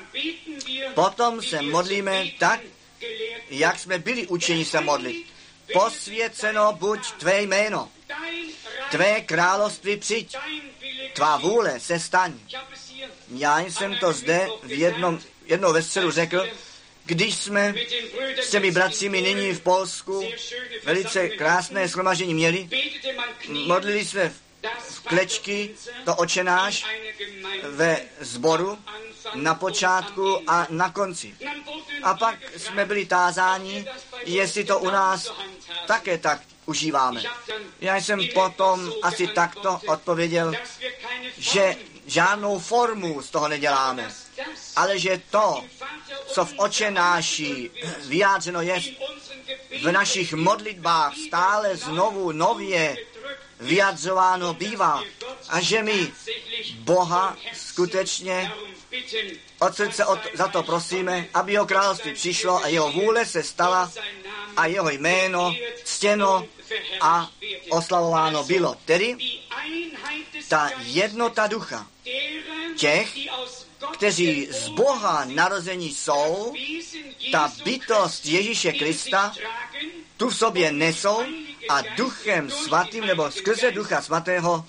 potom se modlíme tak, jak jsme byli učeni se modlit. Posvěceno buď tvé jméno, tvé království přijď, tvá vůle se staň. Já jsem to zde jednou ve středu řekl, když jsme s těmi bratřími nyní v Polsku velice krásné shromaždění měli, modlili jsme v klečky to Otče náš ve sboru na počátku a na konci. A pak jsme byli tázáni, jestli to u nás také tak užíváme. Já jsem potom asi takto odpověděl, že žádnou formu z toho neděláme, ale že to, co v Otče náši vyjádřeno je, v našich modlitbách stále znovu nově vyjadřováno bývá a že my Boha skutečně od srdce za to prosíme, aby jeho království přišlo a jeho vůle se stala a jeho jméno ctěno a oslavováno bylo. Tedy ta jednota ducha těch, kteří z Boha narození jsou, ta bytost Ježíše Krista, tu v sobě nesou a Duchem Svatým nebo skrze Ducha Svatého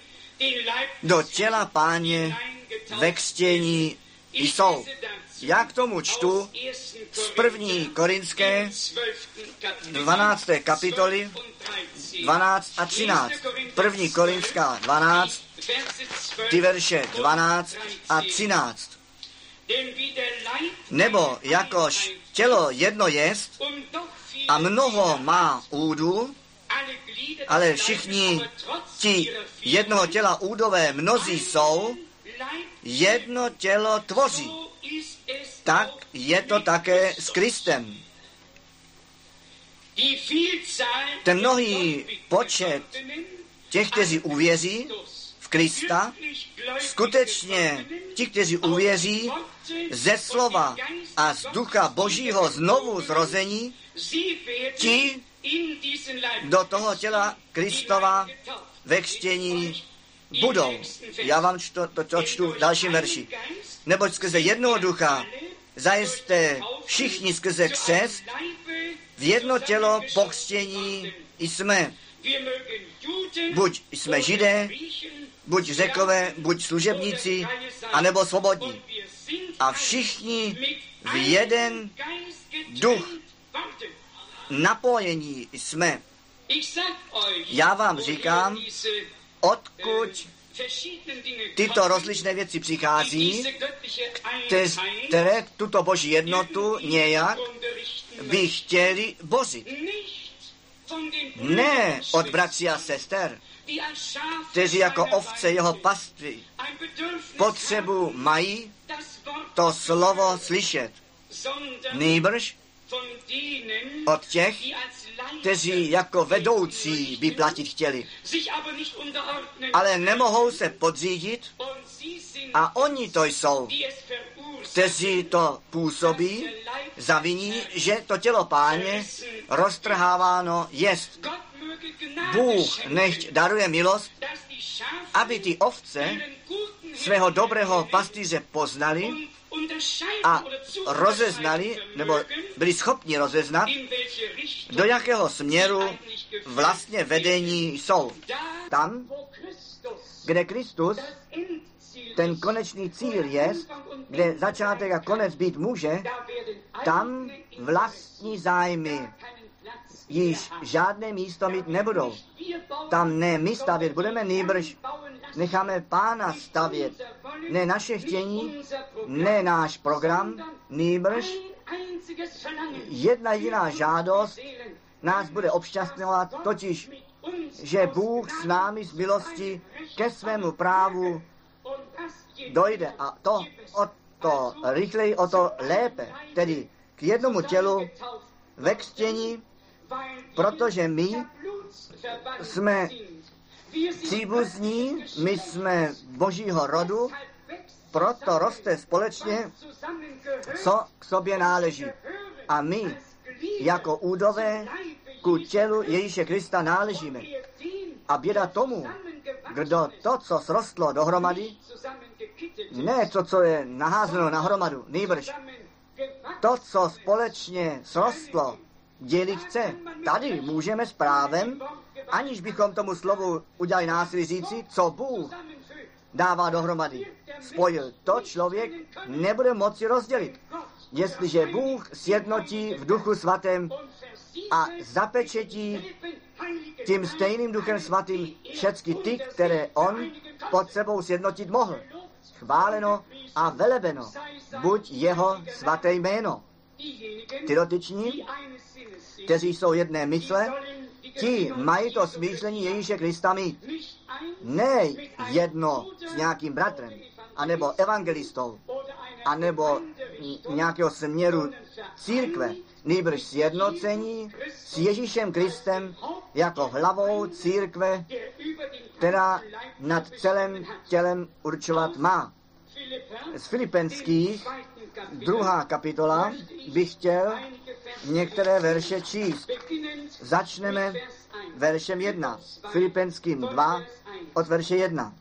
do těla Páně ve křtění jsou. Já k tomu čtu z 1. Korinské 12. kapitoly 12 a 13. 1. Korinská 12, ty verše 12 a 13. Nebo jakož tělo jedno jest a mnoho má údů, ale všichni ti jednoho těla údové mnozí jsou, jedno tělo tvoří. Tak je to také s Kristem. Ten mnohý počet těch, kteří uvěří v Krista, skutečně ti, kteří uvěří ze slova a z Ducha Božího znovu zrození, ti do toho těla Kristova ve křtění budou. Já vám to čtu v dalším verši. Neboť skrze jednoho ducha zajisté všichni skrze křest v jedno tělo pokřtění jsme. Buď jsme Židé, buď Řekové, buď služebníci, anebo svobodní. A všichni v jeden duch napojení jsme. Já vám říkám, odkud tyto rozličné věci přichází, které tuto Boží jednotu nějak by chtěli bořit. Ne od bratří a sester, kteří jako ovce jeho pastvy potřebu mají to slovo slyšet, nýbrž od těch, kteří jako vedoucí by platit chtěli, ale nemohou se podřídit a oni to jsou, kteří to působí, zaviní, že to tělo Páně roztrháváno jest. Bůh nechť daruje milost, aby ty ovce svého dobrého pastýře poznali a rozeznali, nebo byli schopni rozeznat, do jakého směru vlastně vedení jsou. Tam, kde Kristus, ten konečný cíl je, kde začátek a konec být může, tam vlastní zájmy již žádné místo mít nebudou. Tam ne my stavět budeme, nýbrž necháme Pána stavět. Ne naše chtění, ne náš program, nýbrž jedna jediná žádost nás bude obšťastňovat, totiž, že Bůh s námi z milosti ke svému právu dojde. A to o to rychleji, o to lépe, tedy k jednomu tělu ve křtění, protože my jsme příbuzní, my jsme Božího rodu, proto roste společně, co k sobě náleží. A my jako údové ku tělu Ježíše Krista náležíme. A běda tomu, kdo to, co srostlo dohromady, ne to, co je naházeno na hromadu, nýbrž to, co společně srostlo, dělit chce. Tady můžeme s právem, aniž bychom tomu slovu udělali násilí, říci, co Bůh dává dohromady. Spojil to, člověk nebude moci rozdělit. Jestliže Bůh sjednotí v Duchu Svatém a zapečetí tím stejným Duchem Svatým všechny ty, které on pod sebou sjednotit mohl. Chváleno a velebeno buď jeho svaté jméno. Ty dotyční, kteří jsou jedné mysle, ti mají to smýšlení Ježíše Krista mít. Ne jedno s nějakým bratrem, anebo evangelistou, anebo nějakého směru církve, nýbrž sjednocení s Ježíšem Kristem jako hlavou církve, která nad celým tělem určovat má. Z Filipenských 2. kapitola bych chtěl některé verše číst. Začneme veršem 1. Filipenským 2 od verše 1.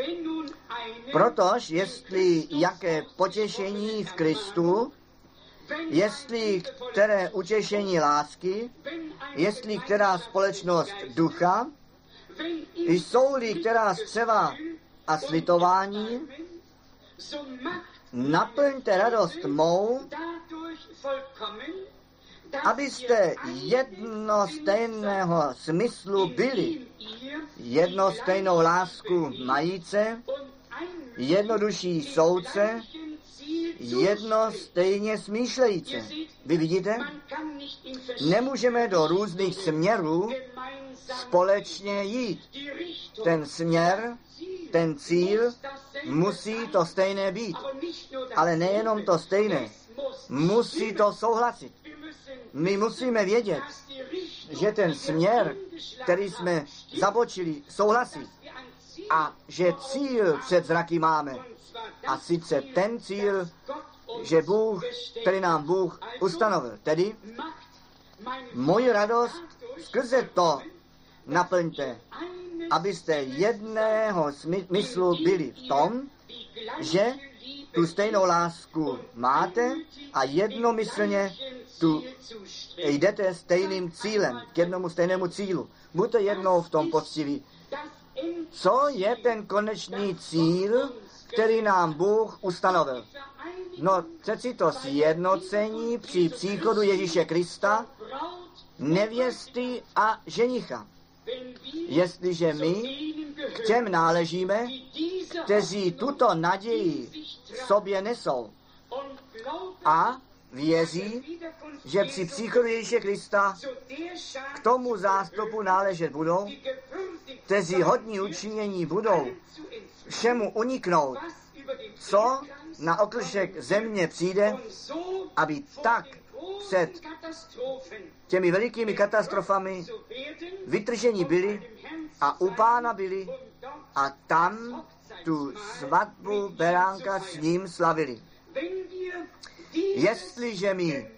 Protož jestli jaké potěšení v Kristu, jestli které utěšení lásky, jestli která společnost ducha, jsou-li která střeva a slitování, naplňte radost mou, abyste jedno stejného smyslu byli, jedno stejnou lásku majíce, jednodušší soudce, jedno stejně smýšlejíce. Vy vidíte? Nemůžeme do různých směrů společně jít. Ten směr, ten cíl musí to stejné být. Ale nejenom to stejné, musí to souhlasit. My musíme vědět, že ten směr, který jsme zabočili, souhlasí. A že cíl před zraky máme. A sice ten cíl, že Bůh, který nám Bůh ustanovil. Tedy moji radost skrze to naplňte, abyste jedného smyslu byli v tom, že tu stejnou lásku máte a jednomyslně tu jdete stejným cílem, k jednomu stejnému cílu. Buďte jednou v tom poctiví. Co je ten konečný cíl, který nám Bůh ustanovil? No, přeci to sjednocení při příchodu Ježíše Krista, nevěsty a ženicha. Jestliže my k těm náležíme, kteří tuto naději v sobě nesou a věří, že při příchodu Ježíše Krista k tomu zástupu náležet budou, kteří hodní učinění budou všemu uniknout, co na okršek země přijde, aby tak před těmi velikými katastrofami vytržení byli a u Pána byli a tam tu svatbu beránka s ním slavili. Jestliže my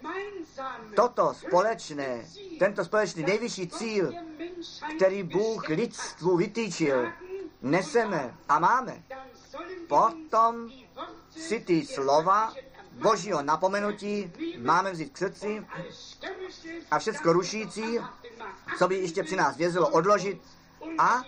tento společný nejvyšší cíl, který Bůh lidstvu vytýčil, neseme a máme, potom si ty slova Božího napomenutí máme vzít k srdci a všecko rušící, co by ještě při nás vězilo, odložit a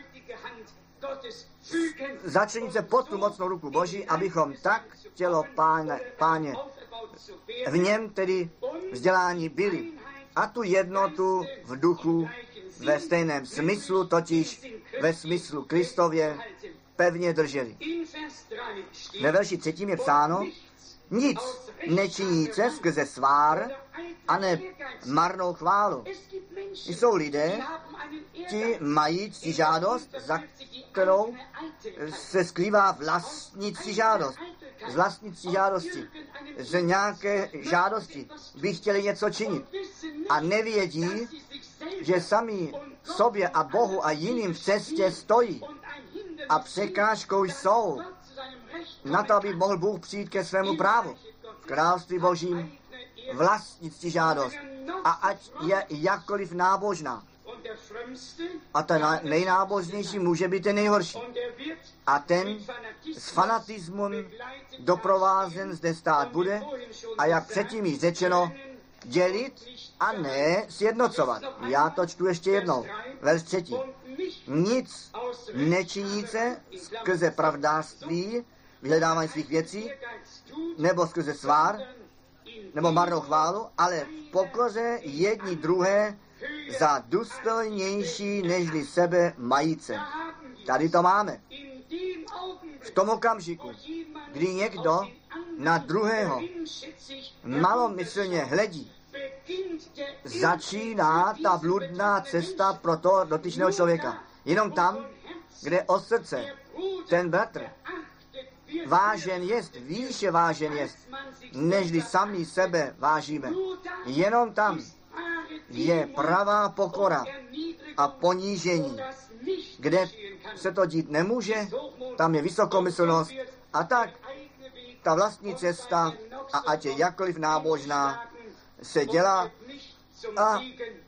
začlenit se pod tu mocnou ruku Boží, abychom tak tělo Páně v něm tedy vzdělání byli a tu jednotu v duchu ve stejném smyslu, totiž ve smyslu Kristově, pevně drželi. Ve verši 3. je psáno, nic nečiníte skrze svár a ne marnou chválu. Jsou lidé, ti mají ctižádost, za kterou se skrývá vlastní ctižádost. Z vlastní ctižádosti, z nějaké žádosti by chtěli něco činit a nevědí, že sami sobě a Bohu a jiným v cestě stojí a překážkou jsou na to, aby mohl Bůh přijít ke svému právu. V království Božím vlastní ctižádost a ať je jakkoliv nábožná. A ten nejnábožnější může být ten nejhorší. A ten s fanatismem doprovázen zde stát bude a jak předtím již řečeno, dělit a ne sjednocovat. Já to čtu ještě jednou. Verš 3. Nic nečiníte skrze pravdářství, vyhledávání svých věcí, nebo skrze svár, nebo marnou chválu, ale v pokoře jedni druhé za důstojnější nežli sebe majíce. Tady to máme. V tom okamžiku, kdy někdo na druhého malomyslně hledí, začíná ta bludná cesta pro toho dotyčného člověka. Jenom tam, kde o srdce ten bratr vážen jest, výše vážen jest, nežli sami sebe vážíme. Jenom tam je pravá pokora a ponížení. Kde se to dít nemůže, tam je vysokomyslnost a tak ta vlastní cesta a ať je jakkoliv nábožná, se dělá a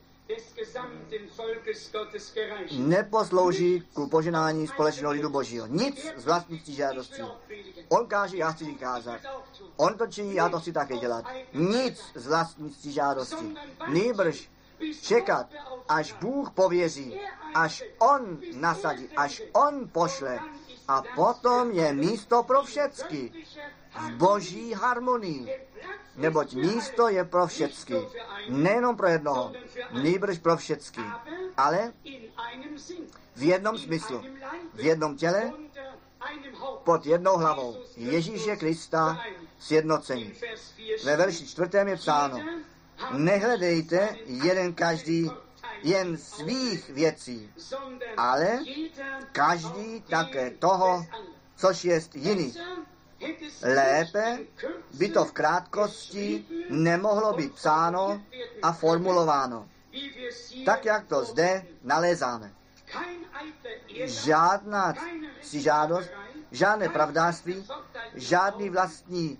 neposlouží ku poženání společného lidu Božího. Nic z vlastní žádostí. On káže, já chci kázat. On to činí, já to chci také dělat. Nic z vlastní žádostí. Nýbrž čekat, až Bůh pověří, až on nasadí, až on pošle. A potom je místo pro všecky. V Boží harmonii. Neboť místo je pro všecky. Nejenom pro jednoho, nýbrž pro všecky. Ale v jednom smyslu. V jednom těle, pod jednou hlavou. Ježíše Krista sjednocení. Ve verši 4. je psáno, nehledejte jeden každý jen svých věcí, ale každý také toho, což jest jiný. Lépe by to v krátkosti nemohlo být psáno a formulováno. Tak, jak to zde nalézáme. Žádná žádost, žádné pravdářství, žádný vlastní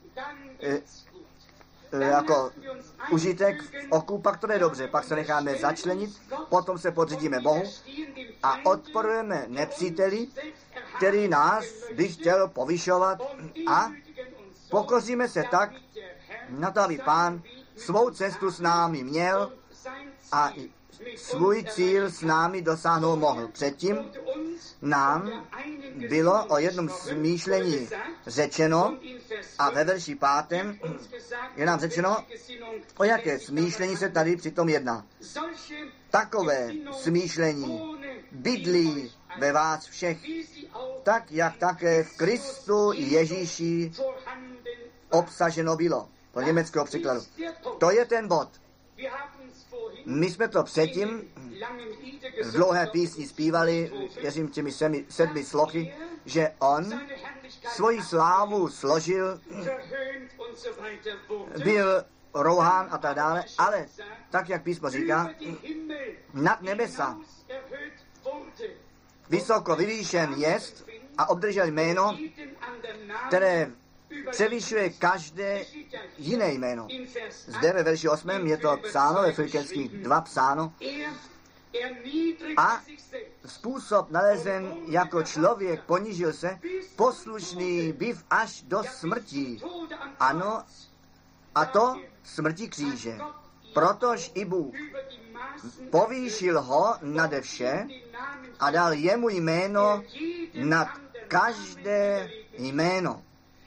jako užitek v oku, pak to je dobře, pak se necháme začlenit, potom se podřídíme Bohu a odporujeme nepříteli, který nás by chtěl povyšovat a pokoříme se tak, na to, aby Pán svou cestu s námi měl a svůj cíl s námi dosáhnout mohl. Předtím nám bylo o jednom smýšlení řečeno a ve verši 5. je nám řečeno, o jaké smýšlení se tady přitom jedná. Takové smýšlení bydlí ve vás všech, tak jak také v Kristu Ježíši obsaženo bylo. po německého překladu. To je ten bod. My jsme to předtím v dlouhé písni zpívali, věřím těmi 7 slochy, že on svoji slávu složil, byl rouhán a tak dále, ale tak, jak písmo říká, nad nebesa vysoko vyvýšen jest a obdržel jméno, které převyšuje každé jiné jméno. Zde ve verši 8 je to psáno, ve Filipenských 2 psáno, a způsob nalezen jako člověk ponížil se, poslušný býv až do smrti. Ano, a to smrti kříže. Protož i Bůh povýšil ho nade vše a dal jemu jméno nad každé jméno.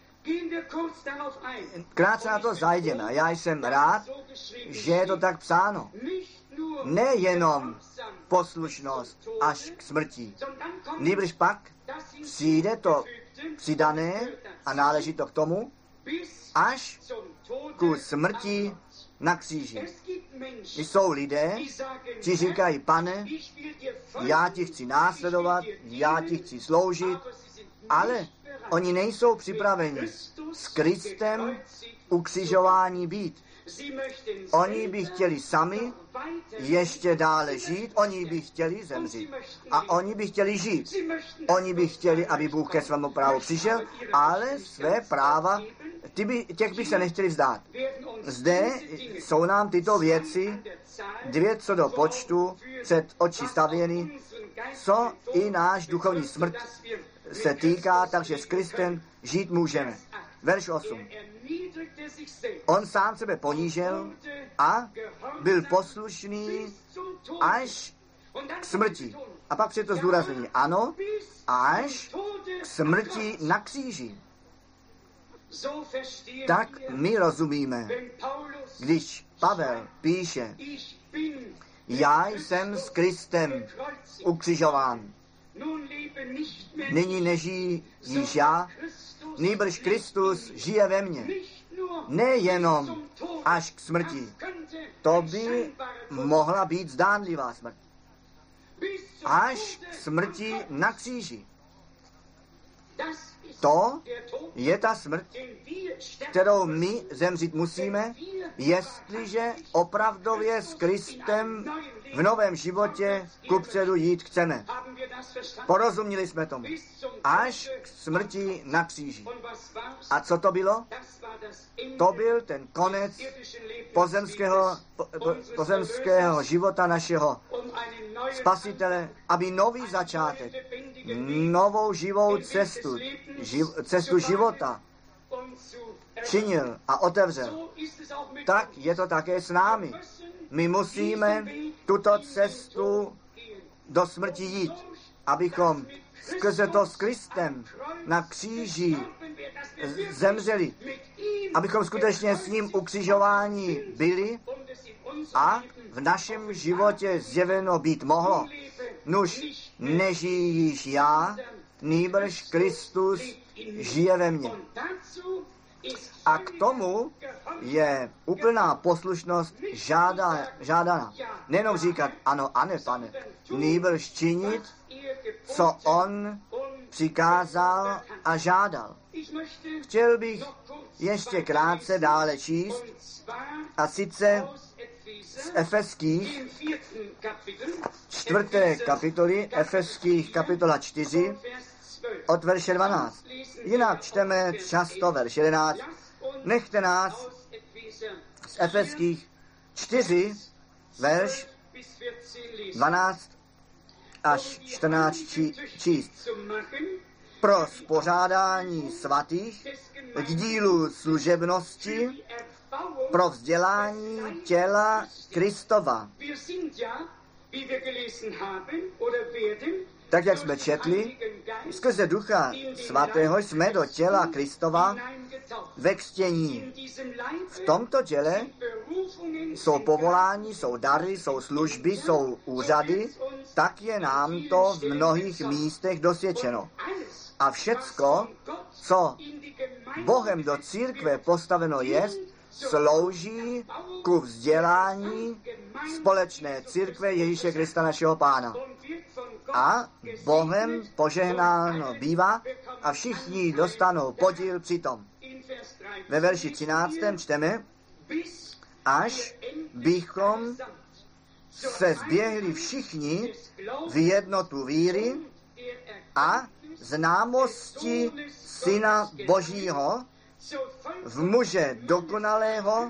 Krátce na to zajdeme. Já jsem rád, že je to tak psáno. Nejenom poslušnost až k smrti, nýbrž pak přijde to přidané a náleží to k tomu, až ku smrti na kříži. Jsou lidé, ti říkají, Pane, já ti chci následovat, já ti chci sloužit, ale oni nejsou připraveni s Kristem ukřižování být. Oni by chtěli sami ještě dále žít, oni by chtěli zemřít a oni by chtěli žít. Oni by chtěli, aby Bůh ke svému právu přišel, ale své práva, těch by se nechtěli vzdát. Zde jsou nám tyto věci, 2 co do počtu, před oči stavěny, co i náš duchovní smrt se týká, takže s Kristem žít můžeme. Verš 8. On sám sebe ponížil a byl poslušný až k smrti. A pak je to zdůraznění. Ano, až k smrti na kříži. Tak my rozumíme, když Pavel píše, já jsem s Kristem ukřižován. Nyní nežijí již já, nýbrž Kristus žije ve mně. Nejenom až k smrti. To by mohla být zdánlivá smrt. Až k smrti na kříži. To je ta smrt, kterou my zemřít musíme, jestliže opravdově s Kristem v novém životě kupředu jít chceme. Porozuměli jsme tomu. Až k smrti na kříži. A co to bylo? To byl ten konec pozemského života našeho Spasitele, aby nový začátek, novou živou cestu života činil a otevřel. Tak je to také s námi. My musíme tuto cestu do smrti jít, abychom skrze to s Kristem na kříži zemřeli, abychom skutečně s ním ukřižováni byli a v našem životě zjeveno být mohlo. Nuž, nežijíš já, nýbrž Kristus žije ve mně. A k tomu je úplná poslušnost žádaná. Nejenom říkat ano a ne, Pane, nýbrž činit, co on přikázal a žádal. Chtěl bych ještě krátce dále číst, a sice z Efeských 4. kapitoly, Efeských kapitola 4, od verše 12. Jinak čteme často verš 11. Nechte nás z Efeských 4, verš 12 až 14 číst. Pro spořádání svatých k dílu služebnosti, pro vzdělání těla Kristova. Tak, jak jsme četli, skrze Ducha Svatého jsme do těla Kristova ve křtění. V tomto těle jsou povolání, jsou dary, jsou služby, jsou úřady, tak je nám to v mnohých místech dosvědčeno. A všecko, co Bohem do církve postaveno je, slouží ku vzdělání společné církve Ježíše Krista našeho Pána. A Bohem požehnáno bývá a všichni dostanou podíl přitom. Ve verši 13. čteme, až bychom se zběhli všichni v jednotu víry a známosti Syna Božího, v muže dokonalého,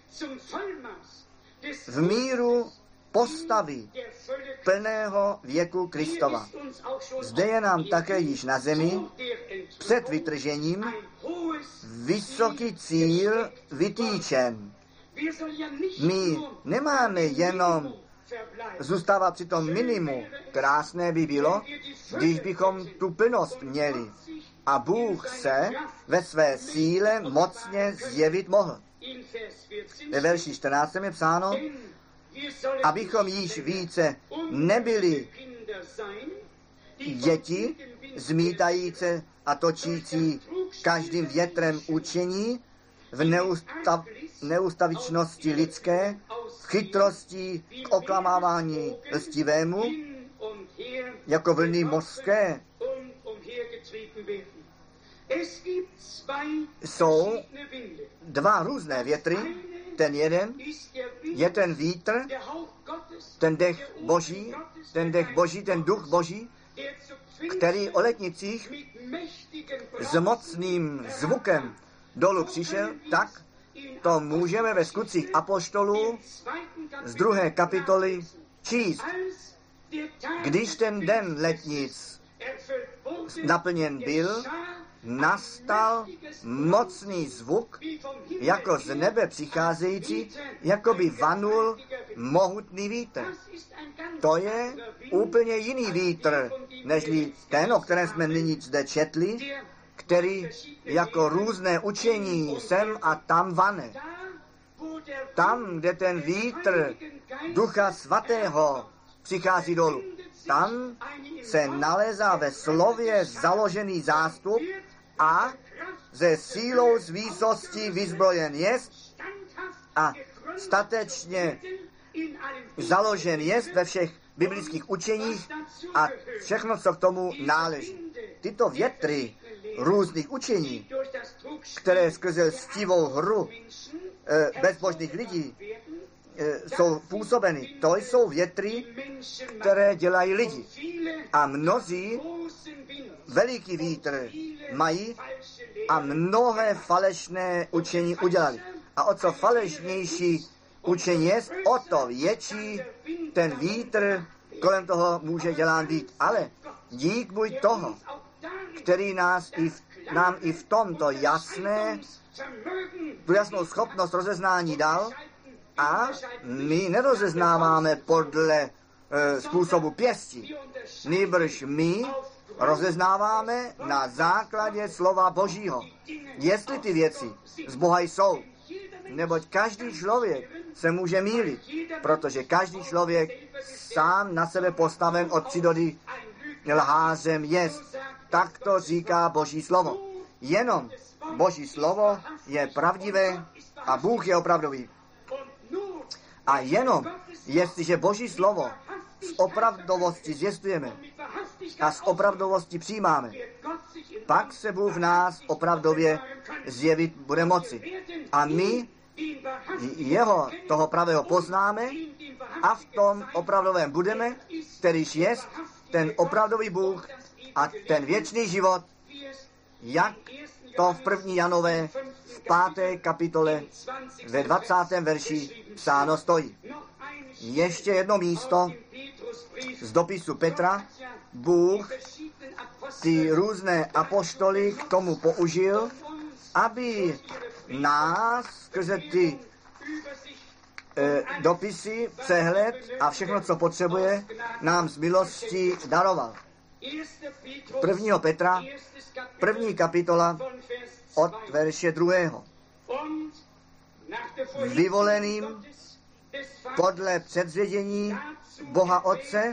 v míru postavy plného věku Kristova. Zde je nám také již na zemi před vytržením vysoký cíl vytýčen. My nemáme jenom zůstávat při tom minimu. Krásné by bylo, když bychom tu plnost měli a Bůh se ve své síle mocně zjevit mohl. Ve verši 14 je psáno, abychom již více nebyli děti, zmítající a točící každým větrem učení, v neústavičnosti lidské, v chytrosti k oklamávání lstivému, jako vlny mořské. Jsou dva různé větry. Ten jeden je ten vítr, ten dech Boží, ten duch Boží, který o letnicích s mocným zvukem dolů přišel, tak to můžeme ve Skutcích apoštolů z 2. kapitoly číst. Když ten den letnic naplněn byl, nastal mocný zvuk, jako z nebe přicházející, jako by vanul mohutný vítr. To je úplně jiný vítr, nežli ten, o kterém jsme nyní zde četli, který jako různé učení sem a tam vane. Tam, kde ten vítr Ducha Svatého přichází dolů, tam se nalézá ve slově založený zástup a ze sílou z výsosti vyzbrojen jest a statečně založen jest ve všech biblických učeních a všechno, co k tomu náleží. Tyto větry různých učení, které skrze lstivou hru bezbožných lidí jsou působeny, to jsou větry, které dělají lidi. A mnozí veliký vítr mají a mnohé falešné učení udělali. A o co falešnější učení je, o to větší ten vítr kolem toho může dělán být. Ale dík buď toho, který nám i v tomto tu jasnou schopnost rozeznání dal, a my nerozeznáváme podle způsobu pěsti. Nýbrž my rozeznáváme na základě slova Božího. Jestli ty věci z Boha jsou, neboť každý člověk se může mýlit, protože každý člověk sám na sebe postaven od přírody lhářem jest. Tak to říká Boží slovo. Jenom Boží slovo je pravdivé a Bůh je opravdový. A jenom, jestliže Boží slovo z opravdovosti zvěstujeme a z opravdovosti přijímáme, pak se Bůh v nás opravdově zjevit bude moci. A my jeho, toho pravého, poznáme a v tom opravdovém budeme, kterýž je ten opravdový Bůh a ten věčný život, jak to v 1. Janové v 5. kapitole ve 20. verši psáno stojí. Ještě jedno místo z dopisu Petra. Bůh ty různé apoštoly k tomu použil, aby nás skrze ty dopisy, přehled a všechno, co potřebuje, nám z milosti daroval. 1. Petra, 1. kapitola od verše 2. Vyvoleným podle předvědění Boha Otce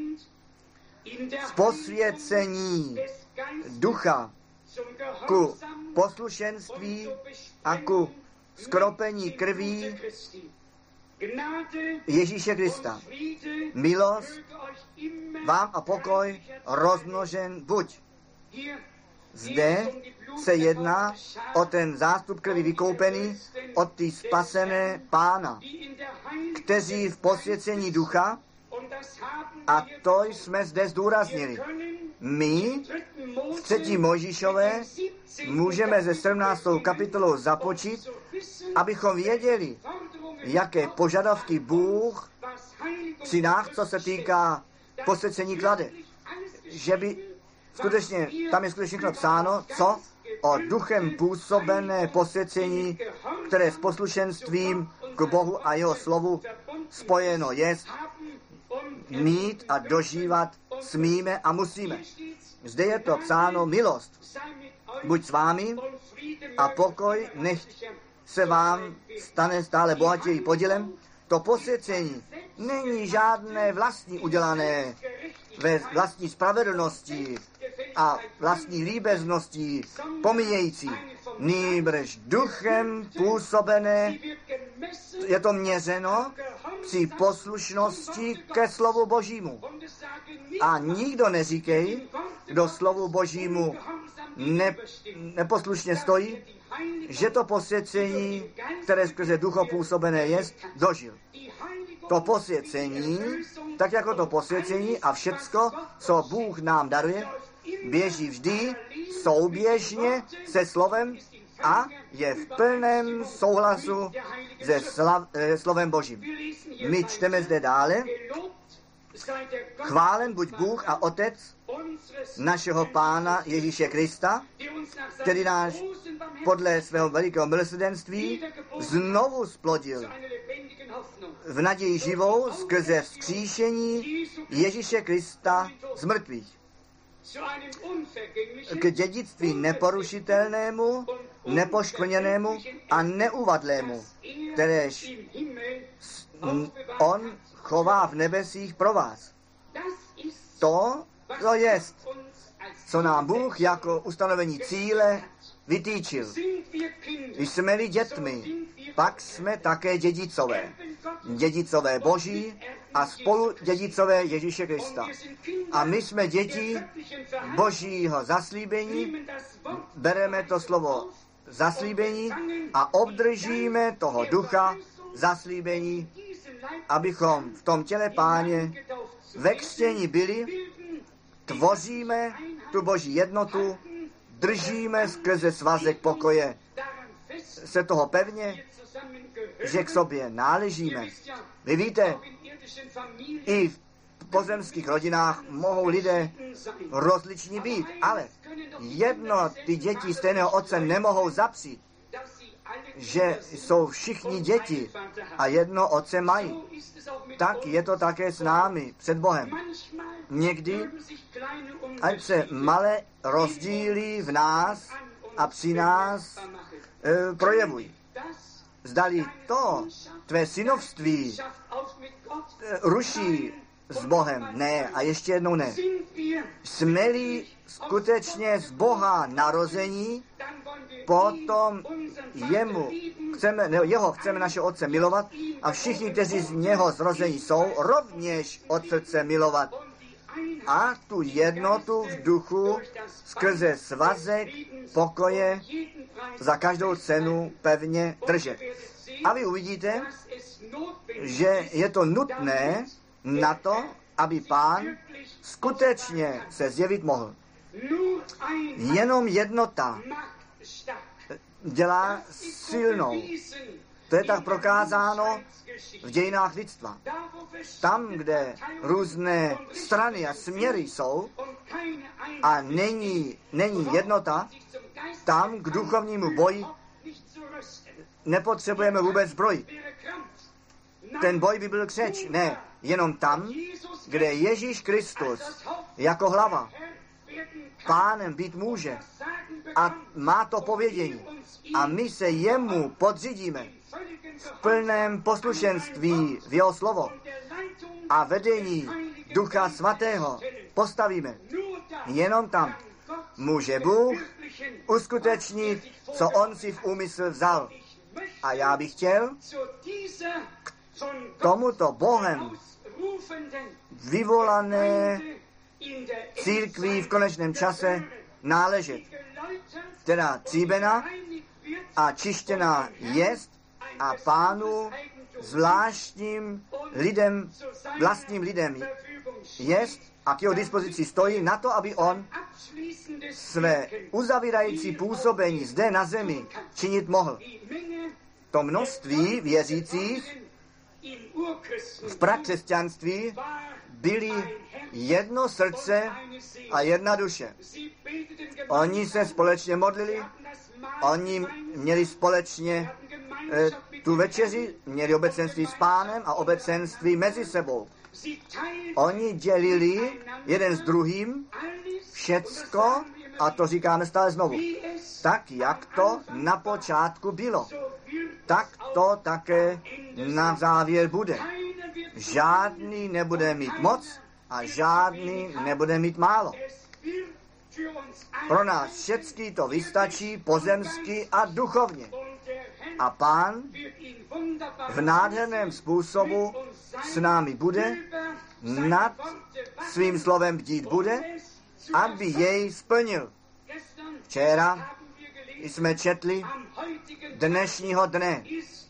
v posvěcení ducha ku poslušenství a ku skropení krví Ježíše Krista. Milost vám a pokoj rozmnožen buď. Zde se jedná o ten zástup krvi vykoupený od té spasené Pána, kteří v posvěcení ducha, a to jsme zde zdůraznili. My v 3. Mojžíšové můžeme ze 17. kapitolou započít, abychom věděli, jaké požadavky Bůh při nás, co se týká posvěcení klade. Že by skutečně, tam je skutečně psáno, co o duchem působené posvěcení, které s poslušenstvím k Bohu a jeho slovu spojeno je, mít a dožívat smíme a musíme. Zde je to psáno milost. Buď s vámi a pokoj nech se vám stane stále bohatěji podílem. To posvěcení není žádné vlastní udělané ve vlastní spravedlnosti a vlastní líbeznosti pomíjející. Nýbrž duchem působené je to měřeno při poslušnosti ke slovu Božímu. A nikdo neříkej, kdo slovu Božímu neposlušně stojí, že to posvěcení, které skrze ducha působené je, dožil. To posvěcení, tak jako to posvěcení a všecko, co Bůh nám daruje, běží vždy souběžně se slovem a je v plném souhlasu se slovem Božím. My čteme zde dále: chválen buď Bůh a Otec našeho Pána Ježíše Krista, který náš podle svého velikého milosrdenství znovu splodil v naději živou skrze vzkříšení Ježíše Krista z mrtvých. K dědictví neporušitelnému, nepoškvrněnému a neuvadlému, kteréž on chová v nebesích pro vás. To je, co nám Bůh jako ustanovení cíle vytýčil. Jsme-li dětmi, pak jsme také dědicové. Dědicové Boží a spolu dědicové Ježíše Krista. A my jsme děti Božího zaslíbení, bereme to slovo zaslíbení a obdržíme toho ducha zaslíbení, abychom v tom těle Páně ve křtění byli, tvoříme tu Boží jednotu, držíme skrze svazek pokoje se toho pevně, že k sobě náležíme. Vy víte, i v pozemských rodinách mohou lidé rozliční být, ale jedno ty děti stejného otce nemohou zapřít, že jsou všichni děti a jedno otce mají. Tak je to také s námi před Bohem. Někdy, ať se malé rozdíly v nás a při nás projevují. Zdali to tvé synovství ruší s Bohem? Ne. A ještě jednou ne. Jsme-li skutečně z Boha narození, potom jeho chceme naše Otce milovat a všichni, kteří z něho zrození jsou, rovněž od srdce milovat. A tu jednotu v duchu skrze svazek pokoje za každou cenu pevně držet. A vy uvidíte, že je to nutné na to, aby Pán skutečně se zjevit mohl. Jenom jednota dělá silnou. To je tak prokázáno v dějinách lidstva. Tam, kde různé strany a směry jsou a není jednota, tam k duchovnímu boji nepotřebujeme vůbec zbroj. Ten boj by byl křeč. Ne, jenom tam, kde Ježíš Kristus jako hlava Pánem být může a má to povědění. A my se jemu podřídíme v plném poslušenství v jeho slovo a vedení Ducha Svatého postavíme. Jenom tam může Bůh uskutečnit, co on si v úmysl vzal. A já bych chtěl k tomuto Bohem vyvolané církví v konečném čase náležet, která cíbena a čištěná jest a Pánu zvláštním lidem, vlastním lidem jest a k jeho dispozici stojí na to, aby on své uzavírající působení zde na zemi činit mohl. To množství věřících v prakřesťanství byli jedno srdce a jedna duše. Oni se společně modlili, oni měli společně tu večeři, měli obecenství s Pánem a obecenství mezi sebou. Oni dělili jeden s druhým všecko, a to říkáme stále znovu, tak, jak to na počátku bylo, tak to také na závěr bude. Žádný nebude mít moc a žádný nebude mít málo. Pro nás všecky to vystačí pozemsky a duchovně. A Pán v nádherném způsobu s námi bude, nad svým slovem bdít bude, aby jej splnil. Včera jsme četli dnešního dne.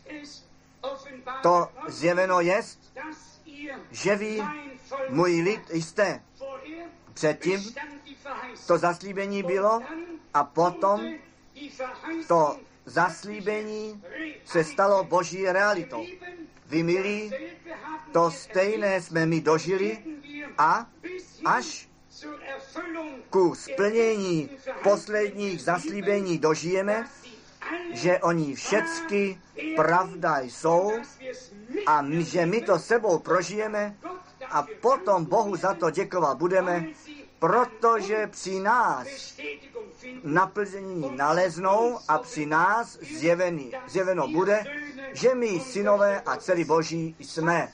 To zjeveno jest, že vy, můj lid, jste. Předtím to zaslíbení bylo a potom to zaslíbení se stalo Boží realitou. Vy, milí, to stejné jsme my dožili a až ku splnění posledních zaslíbení dožijeme, že oni všecky pravda jsou a že my to sebou prožijeme a potom Bohu za to děkovat budeme, protože při nás naplnění naleznou a při nás zjeveno bude, že my synové a dcery Boží jsme.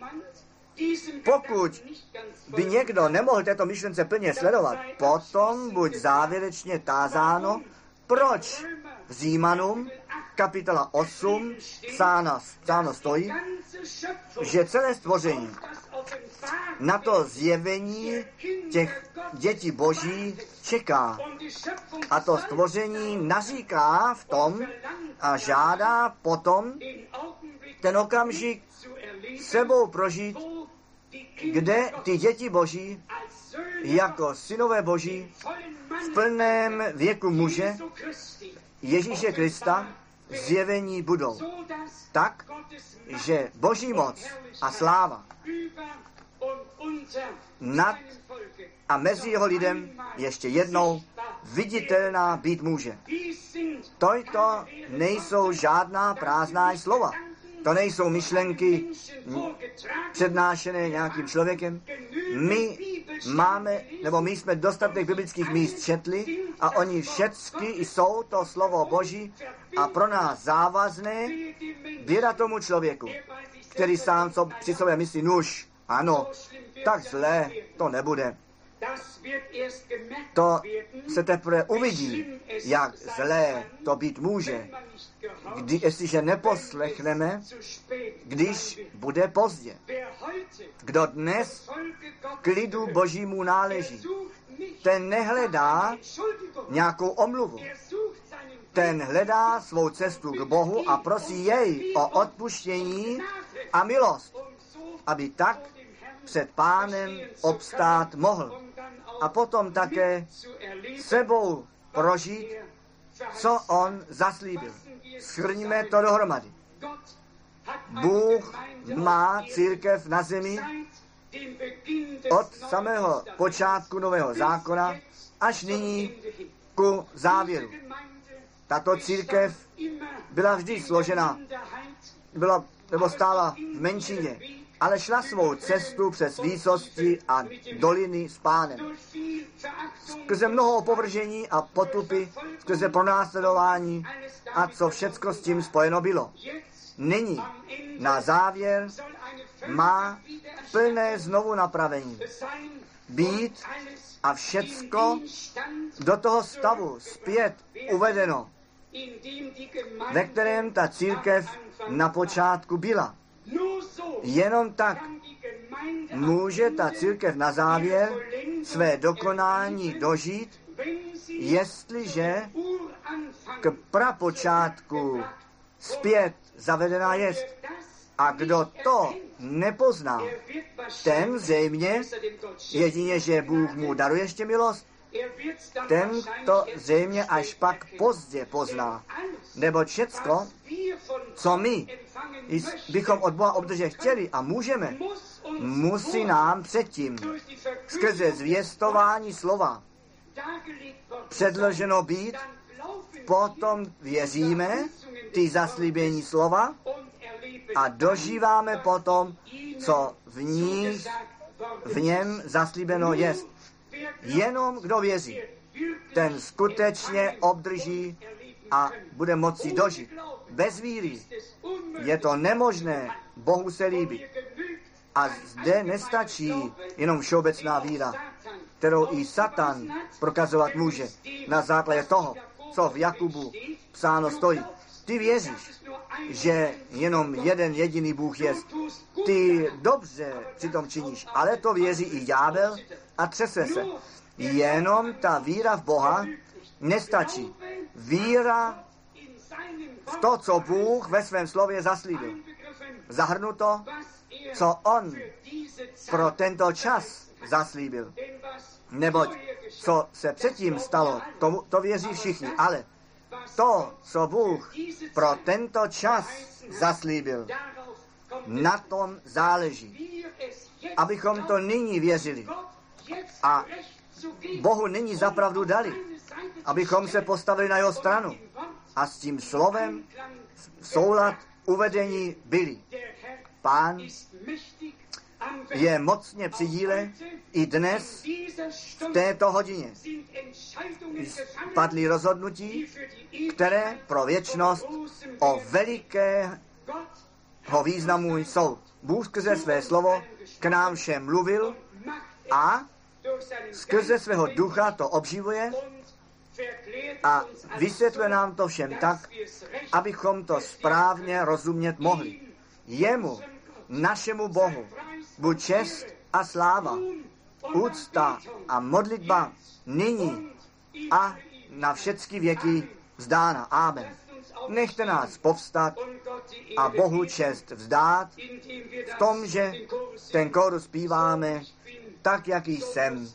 Pokud by někdo nemohl této myšlence plně sledovat, potom buď závěrečně tázáno, proč v Římanům kapitola 8 psáno stojí, že celé stvoření na to zjevení těch dětí Boží čeká. A to stvoření naříká v tom a žádá potom ten okamžik sebou prožít, kde ty děti Boží jako synové Boží v plném věku muže Ježíše Krista zjevení budou. Tak, že Boží moc a sláva nad a mezi jeho lidem ještě jednou viditelná být může. To nejsou žádná prázdná slova. To nejsou myšlenky přednášené nějakým člověkem. My jsme dostatek biblických míst četli a oni všecky jsou to slovo Boží a pro nás závazné. Běda tomu člověku, který sám při sobě myslí, nuž, ano, tak zlé to nebude. To se teprve uvidí, jak zlé to být může, jestliže neposlechneme, když bude pozdě. Kdo dnes k lidu Božímu náleží, ten nehledá nějakou omluvu. Ten hledá svou cestu k Bohu a prosí jej o odpuštění a milost, aby tak před Pánem obstát mohl. A potom také sebou prožít, co on zaslíbil. Shrníme to dohromady. Bůh má církev na zemi od samého počátku Nového zákona až nyní ku závěru. Tato církev byla vždy složena, stála v menšině, ale šla svou cestu přes výsosti a doliny s Pánem. Skrze mnoho opovržení a potupy, skrze pronásledování a co všecko s tím spojeno bylo. Nyní na závěr má plné znovu napravení být a všecko do toho stavu zpět uvedeno, ve kterém ta církev na počátku byla. Jenom tak může ta církev na závěr své dokonání dožít, jestliže k prapočátku zpět zavedená jest. A kdo to nepozná, ten zřejmě, jedině, že Bůh mu daruje ještě milost, ten to zřejmě až pak pozdě pozná. Nebo všecko, co my bychom od Boha obdržet chtěli a můžeme, musí nám předtím skrze zvěstování slova předloženo být, potom věříme ty zaslíbení slova a dožíváme potom, co v něm zaslíbeno jest. Jenom kdo věří, ten skutečně obdrží a bude moci dožít. Bez víry je to nemožné Bohu se líbit. A zde nestačí jenom všeobecná víra, kterou i Satan prokazovat může na základě toho, co v Jakubu psáno stojí. Ty věříš, že jenom jeden jediný Bůh je. Ty dobře přitom činíš, ale to věří i ďábel a třese se. Jenom ta víra v Boha nestačí. Víra v to, co Bůh ve svém slově zaslíbil. Zahrnuto, co on pro tento čas zaslíbil. Neboť co se předtím stalo, to věří všichni, ale to, co Bůh pro tento čas zaslíbil, na tom záleží. Abychom to nyní věřili a Bohu nyní zapravdu dali, abychom se postavili na jeho stranu a s tím slovem v soulad uvedení byli. Pán je mocně při díle i dnes v této hodině. Padly rozhodnutí, které pro věčnost o velikého významu jsou. Bůh skrze své slovo k nám všem mluvil a skrze svého ducha to obživuje a vysvětluje nám to všem tak, abychom to správně rozumět mohli. Jemu, našemu Bohu, buď čest a sláva, úcta a modlitba nyní a na všechny věky vzdána. Amen. Nechte nás povstat a Bohu čest vzdát v tom, že ten kórus zpíváme tak, jaký jsem.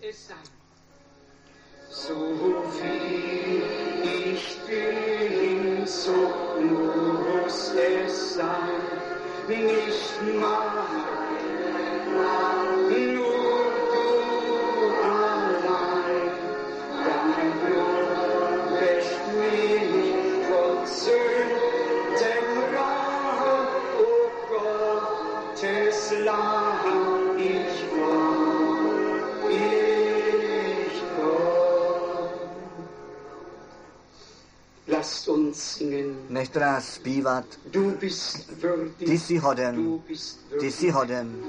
So viel ich bin, so muss es sein, nicht mein, nur du allein, dein Blut wäscht mich von Sünden rein, o Gottes Lamm, ich komm, ich komm. Lasst uns singen. Nechte nás zpívat. Du bist würdig. Ty jsi hoden. Du bist würdig. Ty jsi hoden.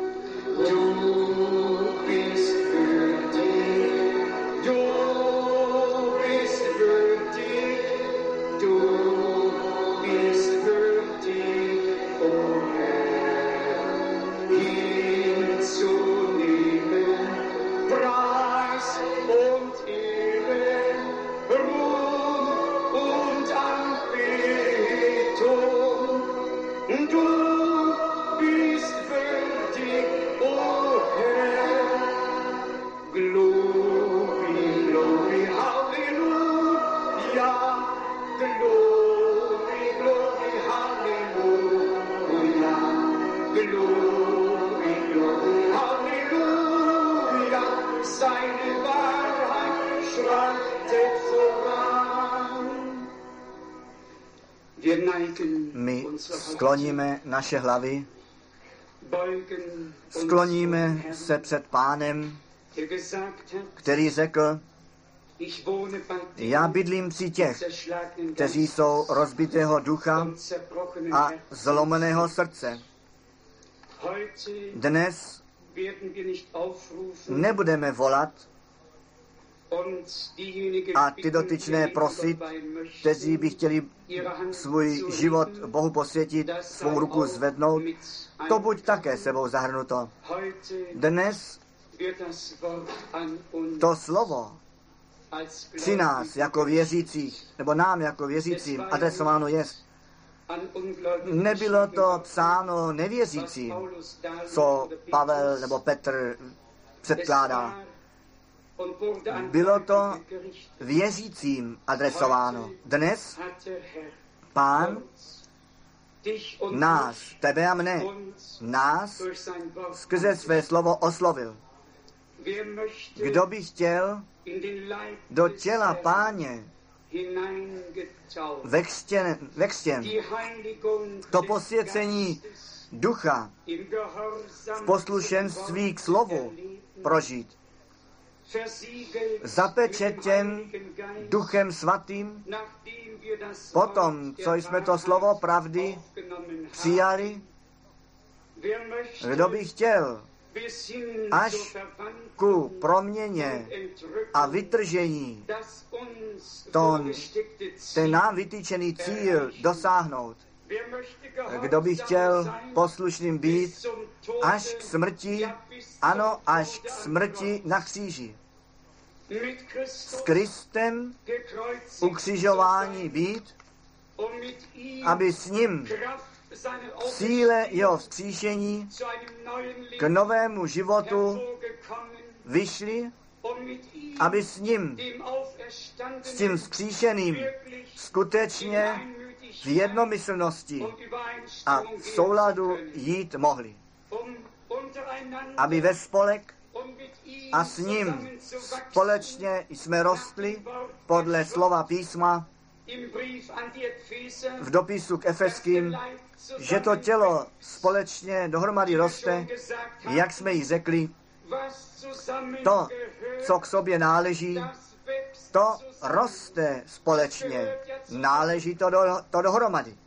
Du bist würdig. Du bist würdig. Du bist würdig, o Herr, hinzunehmen Preis und Ehre, Ruhm und Anbetung. Du bist würdig, o Herr. Glory, glory, hallelujah. Glory, glory, hallelujah. Glory, glory, hallelujah. Seine Wahrheit schreitet voran. My skloníme naše hlavy, skloníme se před Pánem, který řekl, já bydlím při těch, kteří jsou rozbitého ducha a zlomeného srdce. Dnes nebudeme volat a ty dotyčné prosit, kteří by chtěli svůj život Bohu posvětit, svou ruku zvednout, to buď také sebou zahrnuto. Dnes to slovo při nás jako věřících, nebo nám jako věřícím adresováno jest. Nebylo to psáno nevěřícím, co Pavel nebo Petr předkládá. Bylo to věřícím adresováno. Dnes Pán nás, tebe a mne, nás skrze své slovo oslovil. Kdo by chtěl do těla Páně vekřtěn, to posvěcení ducha v poslušenství k slovu prožít, zapečetěn Duchem Svatým, potom, co jsme to slovo pravdy přijali, kdo by chtěl až ku proměně a vytržení ten nám vytýčený cíl dosáhnout. Kdo by chtěl poslušným být až k smrti, ano, až k smrti na kříži. S Kristem ukřižování být, aby s ním v síle jeho vzkříšení k novému životu vyšli, aby s ním, s tím vzkříšeným, skutečně v jednomyslnosti a v souladu jít mohli. Aby ve spolek a s ním společně jsme rostli podle slova písma v dopisu k Efeským, že to tělo společně dohromady roste, jak jsme jí řekli, to, co k sobě náleží, to roste společně. Náleží to dohromady.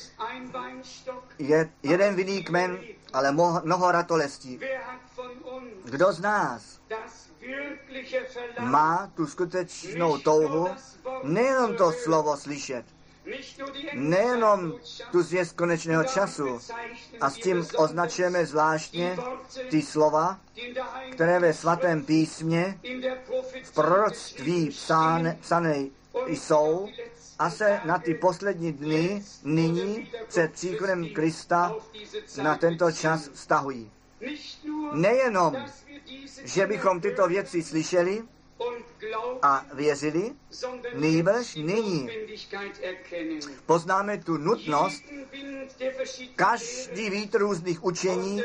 Je jeden vinný kmen, ale mnoho ratolestí. Kdo z nás má tu skutečnou touhu nejenom to slovo slyšet, nejenom tu zvěst konečného času, a s tím označujeme zvláštně ty slova, které ve svatém písmě v proroctví psané jsou a se na ty poslední dny nyní před příchodem Krista na tento čas vztahují. Nejenom, že bychom tyto věci slyšeli a věřili, nýbrž nyní poznáme tu nutnost každý vítr různých učení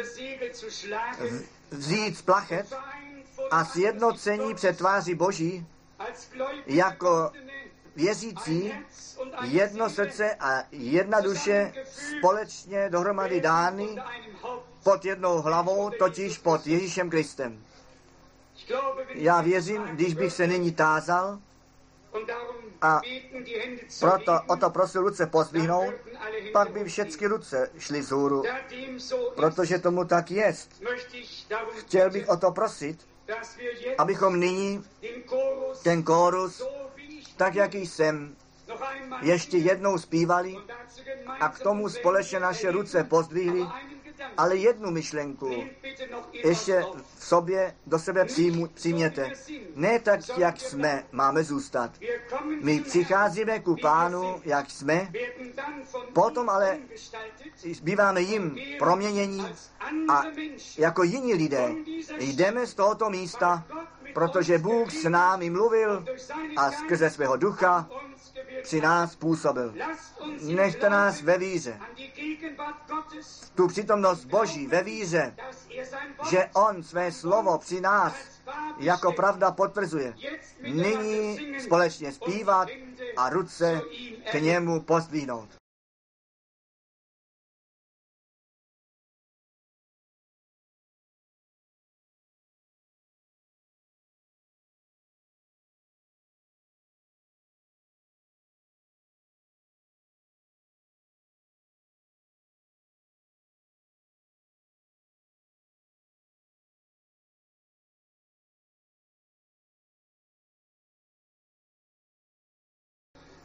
vzít z plachet a sjednocení před tváří Boží jako věřící, jedno srdce a jedna duše společně dohromady dány pod jednou hlavou, totiž pod Ježíšem Kristem. Já věřím, když bych se nyní tázal a proto o to prosil ruce pozdvihnout, pak by všechny ruce šly vzhůru, protože tomu tak jest. Chtěl bych o to prosit, abychom nyní ten kórus, tak jak jsem, ještě jednou zpívali a k tomu společně naše ruce pozdvihli, ale jednu myšlenku ještě v sobě, do sebe přijměte. Ne tak, jak jsme, máme zůstat. My přicházíme ku Pánu, jak jsme, potom ale býváme jim proměnění a jako jiní lidé jdeme z tohoto místa, protože Bůh s námi mluvil a skrze svého ducha při nás působil. Nechte nás ve víře, tu přítomnost Boží ve víře, že On své slovo při nás jako pravda potvrzuje. Nyní společně zpívat a ruce k němu pozdvihnout.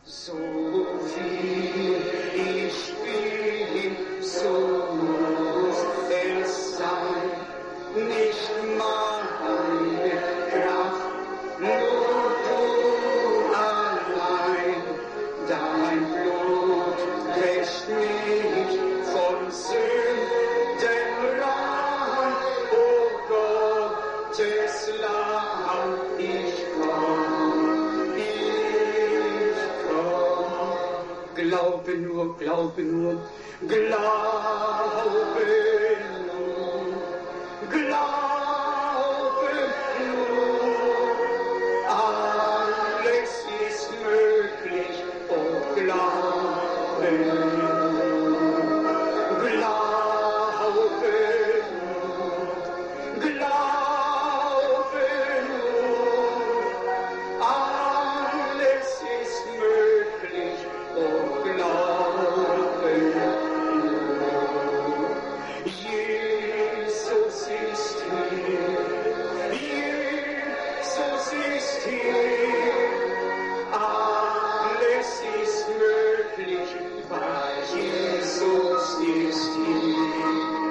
So viel ich bin, so muss es sein, nicht meine Kraft, nur du allein, dein Blut wäscht mich von Sünden rein, o Gottes Lamm, ich komm, ich komm. Glaube nur, glaube nur, glaube nur, glaube nur, alles ist möglich, oh glaube nur, glaube nur, glaube nur, alles ist möglich, oh glaube nur. Jesus ist hier, Jesus ist hier, alles ist möglich, weil Jesus ist hier.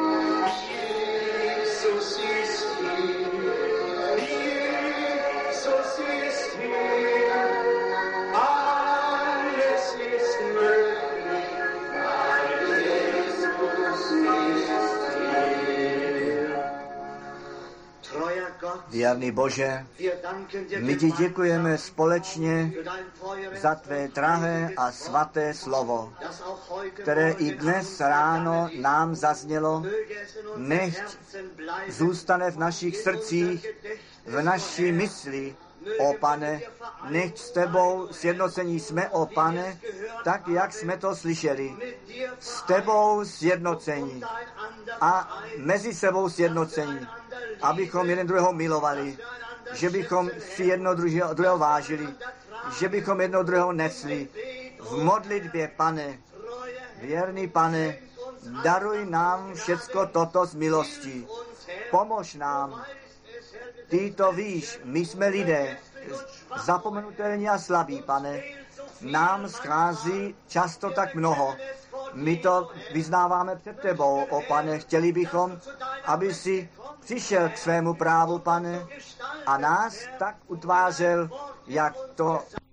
Jesus ist hier, Jesus ist hier, alles ist möglich, weil Jesus ist hier. Treuer Gott, Věrný Bože, wir danken dir my ti děkujeme společně für dein teures za tvé drahé a svaté slovo, das auch heute které Morgen i dnes ráno nám zaznělo, möge es in unseren nechť Herzen bleiben, zůstane v našich srdcích, v naší mysli, o Pane, nechť s tebou sjednocení jsme, o Pane, tak, jak jsme to slyšeli. S tebou sjednocení a mezi sebou sjednocení, abychom jeden druhého milovali, že bychom si jedno druhého vážili, že bychom jedno druhého nesli. V modlitbě, Pane, věrný Pane, daruj nám všecko toto z milostí. Pomož nám. Ty to víš, my jsme lidé, zapomenutelní a slabí, Pane. Nám schází často tak mnoho. My to vyznáváme před tebou, o Pane. Chtěli bychom, aby si přišel k svému právu, Pane, a nás tak utvářel, jak to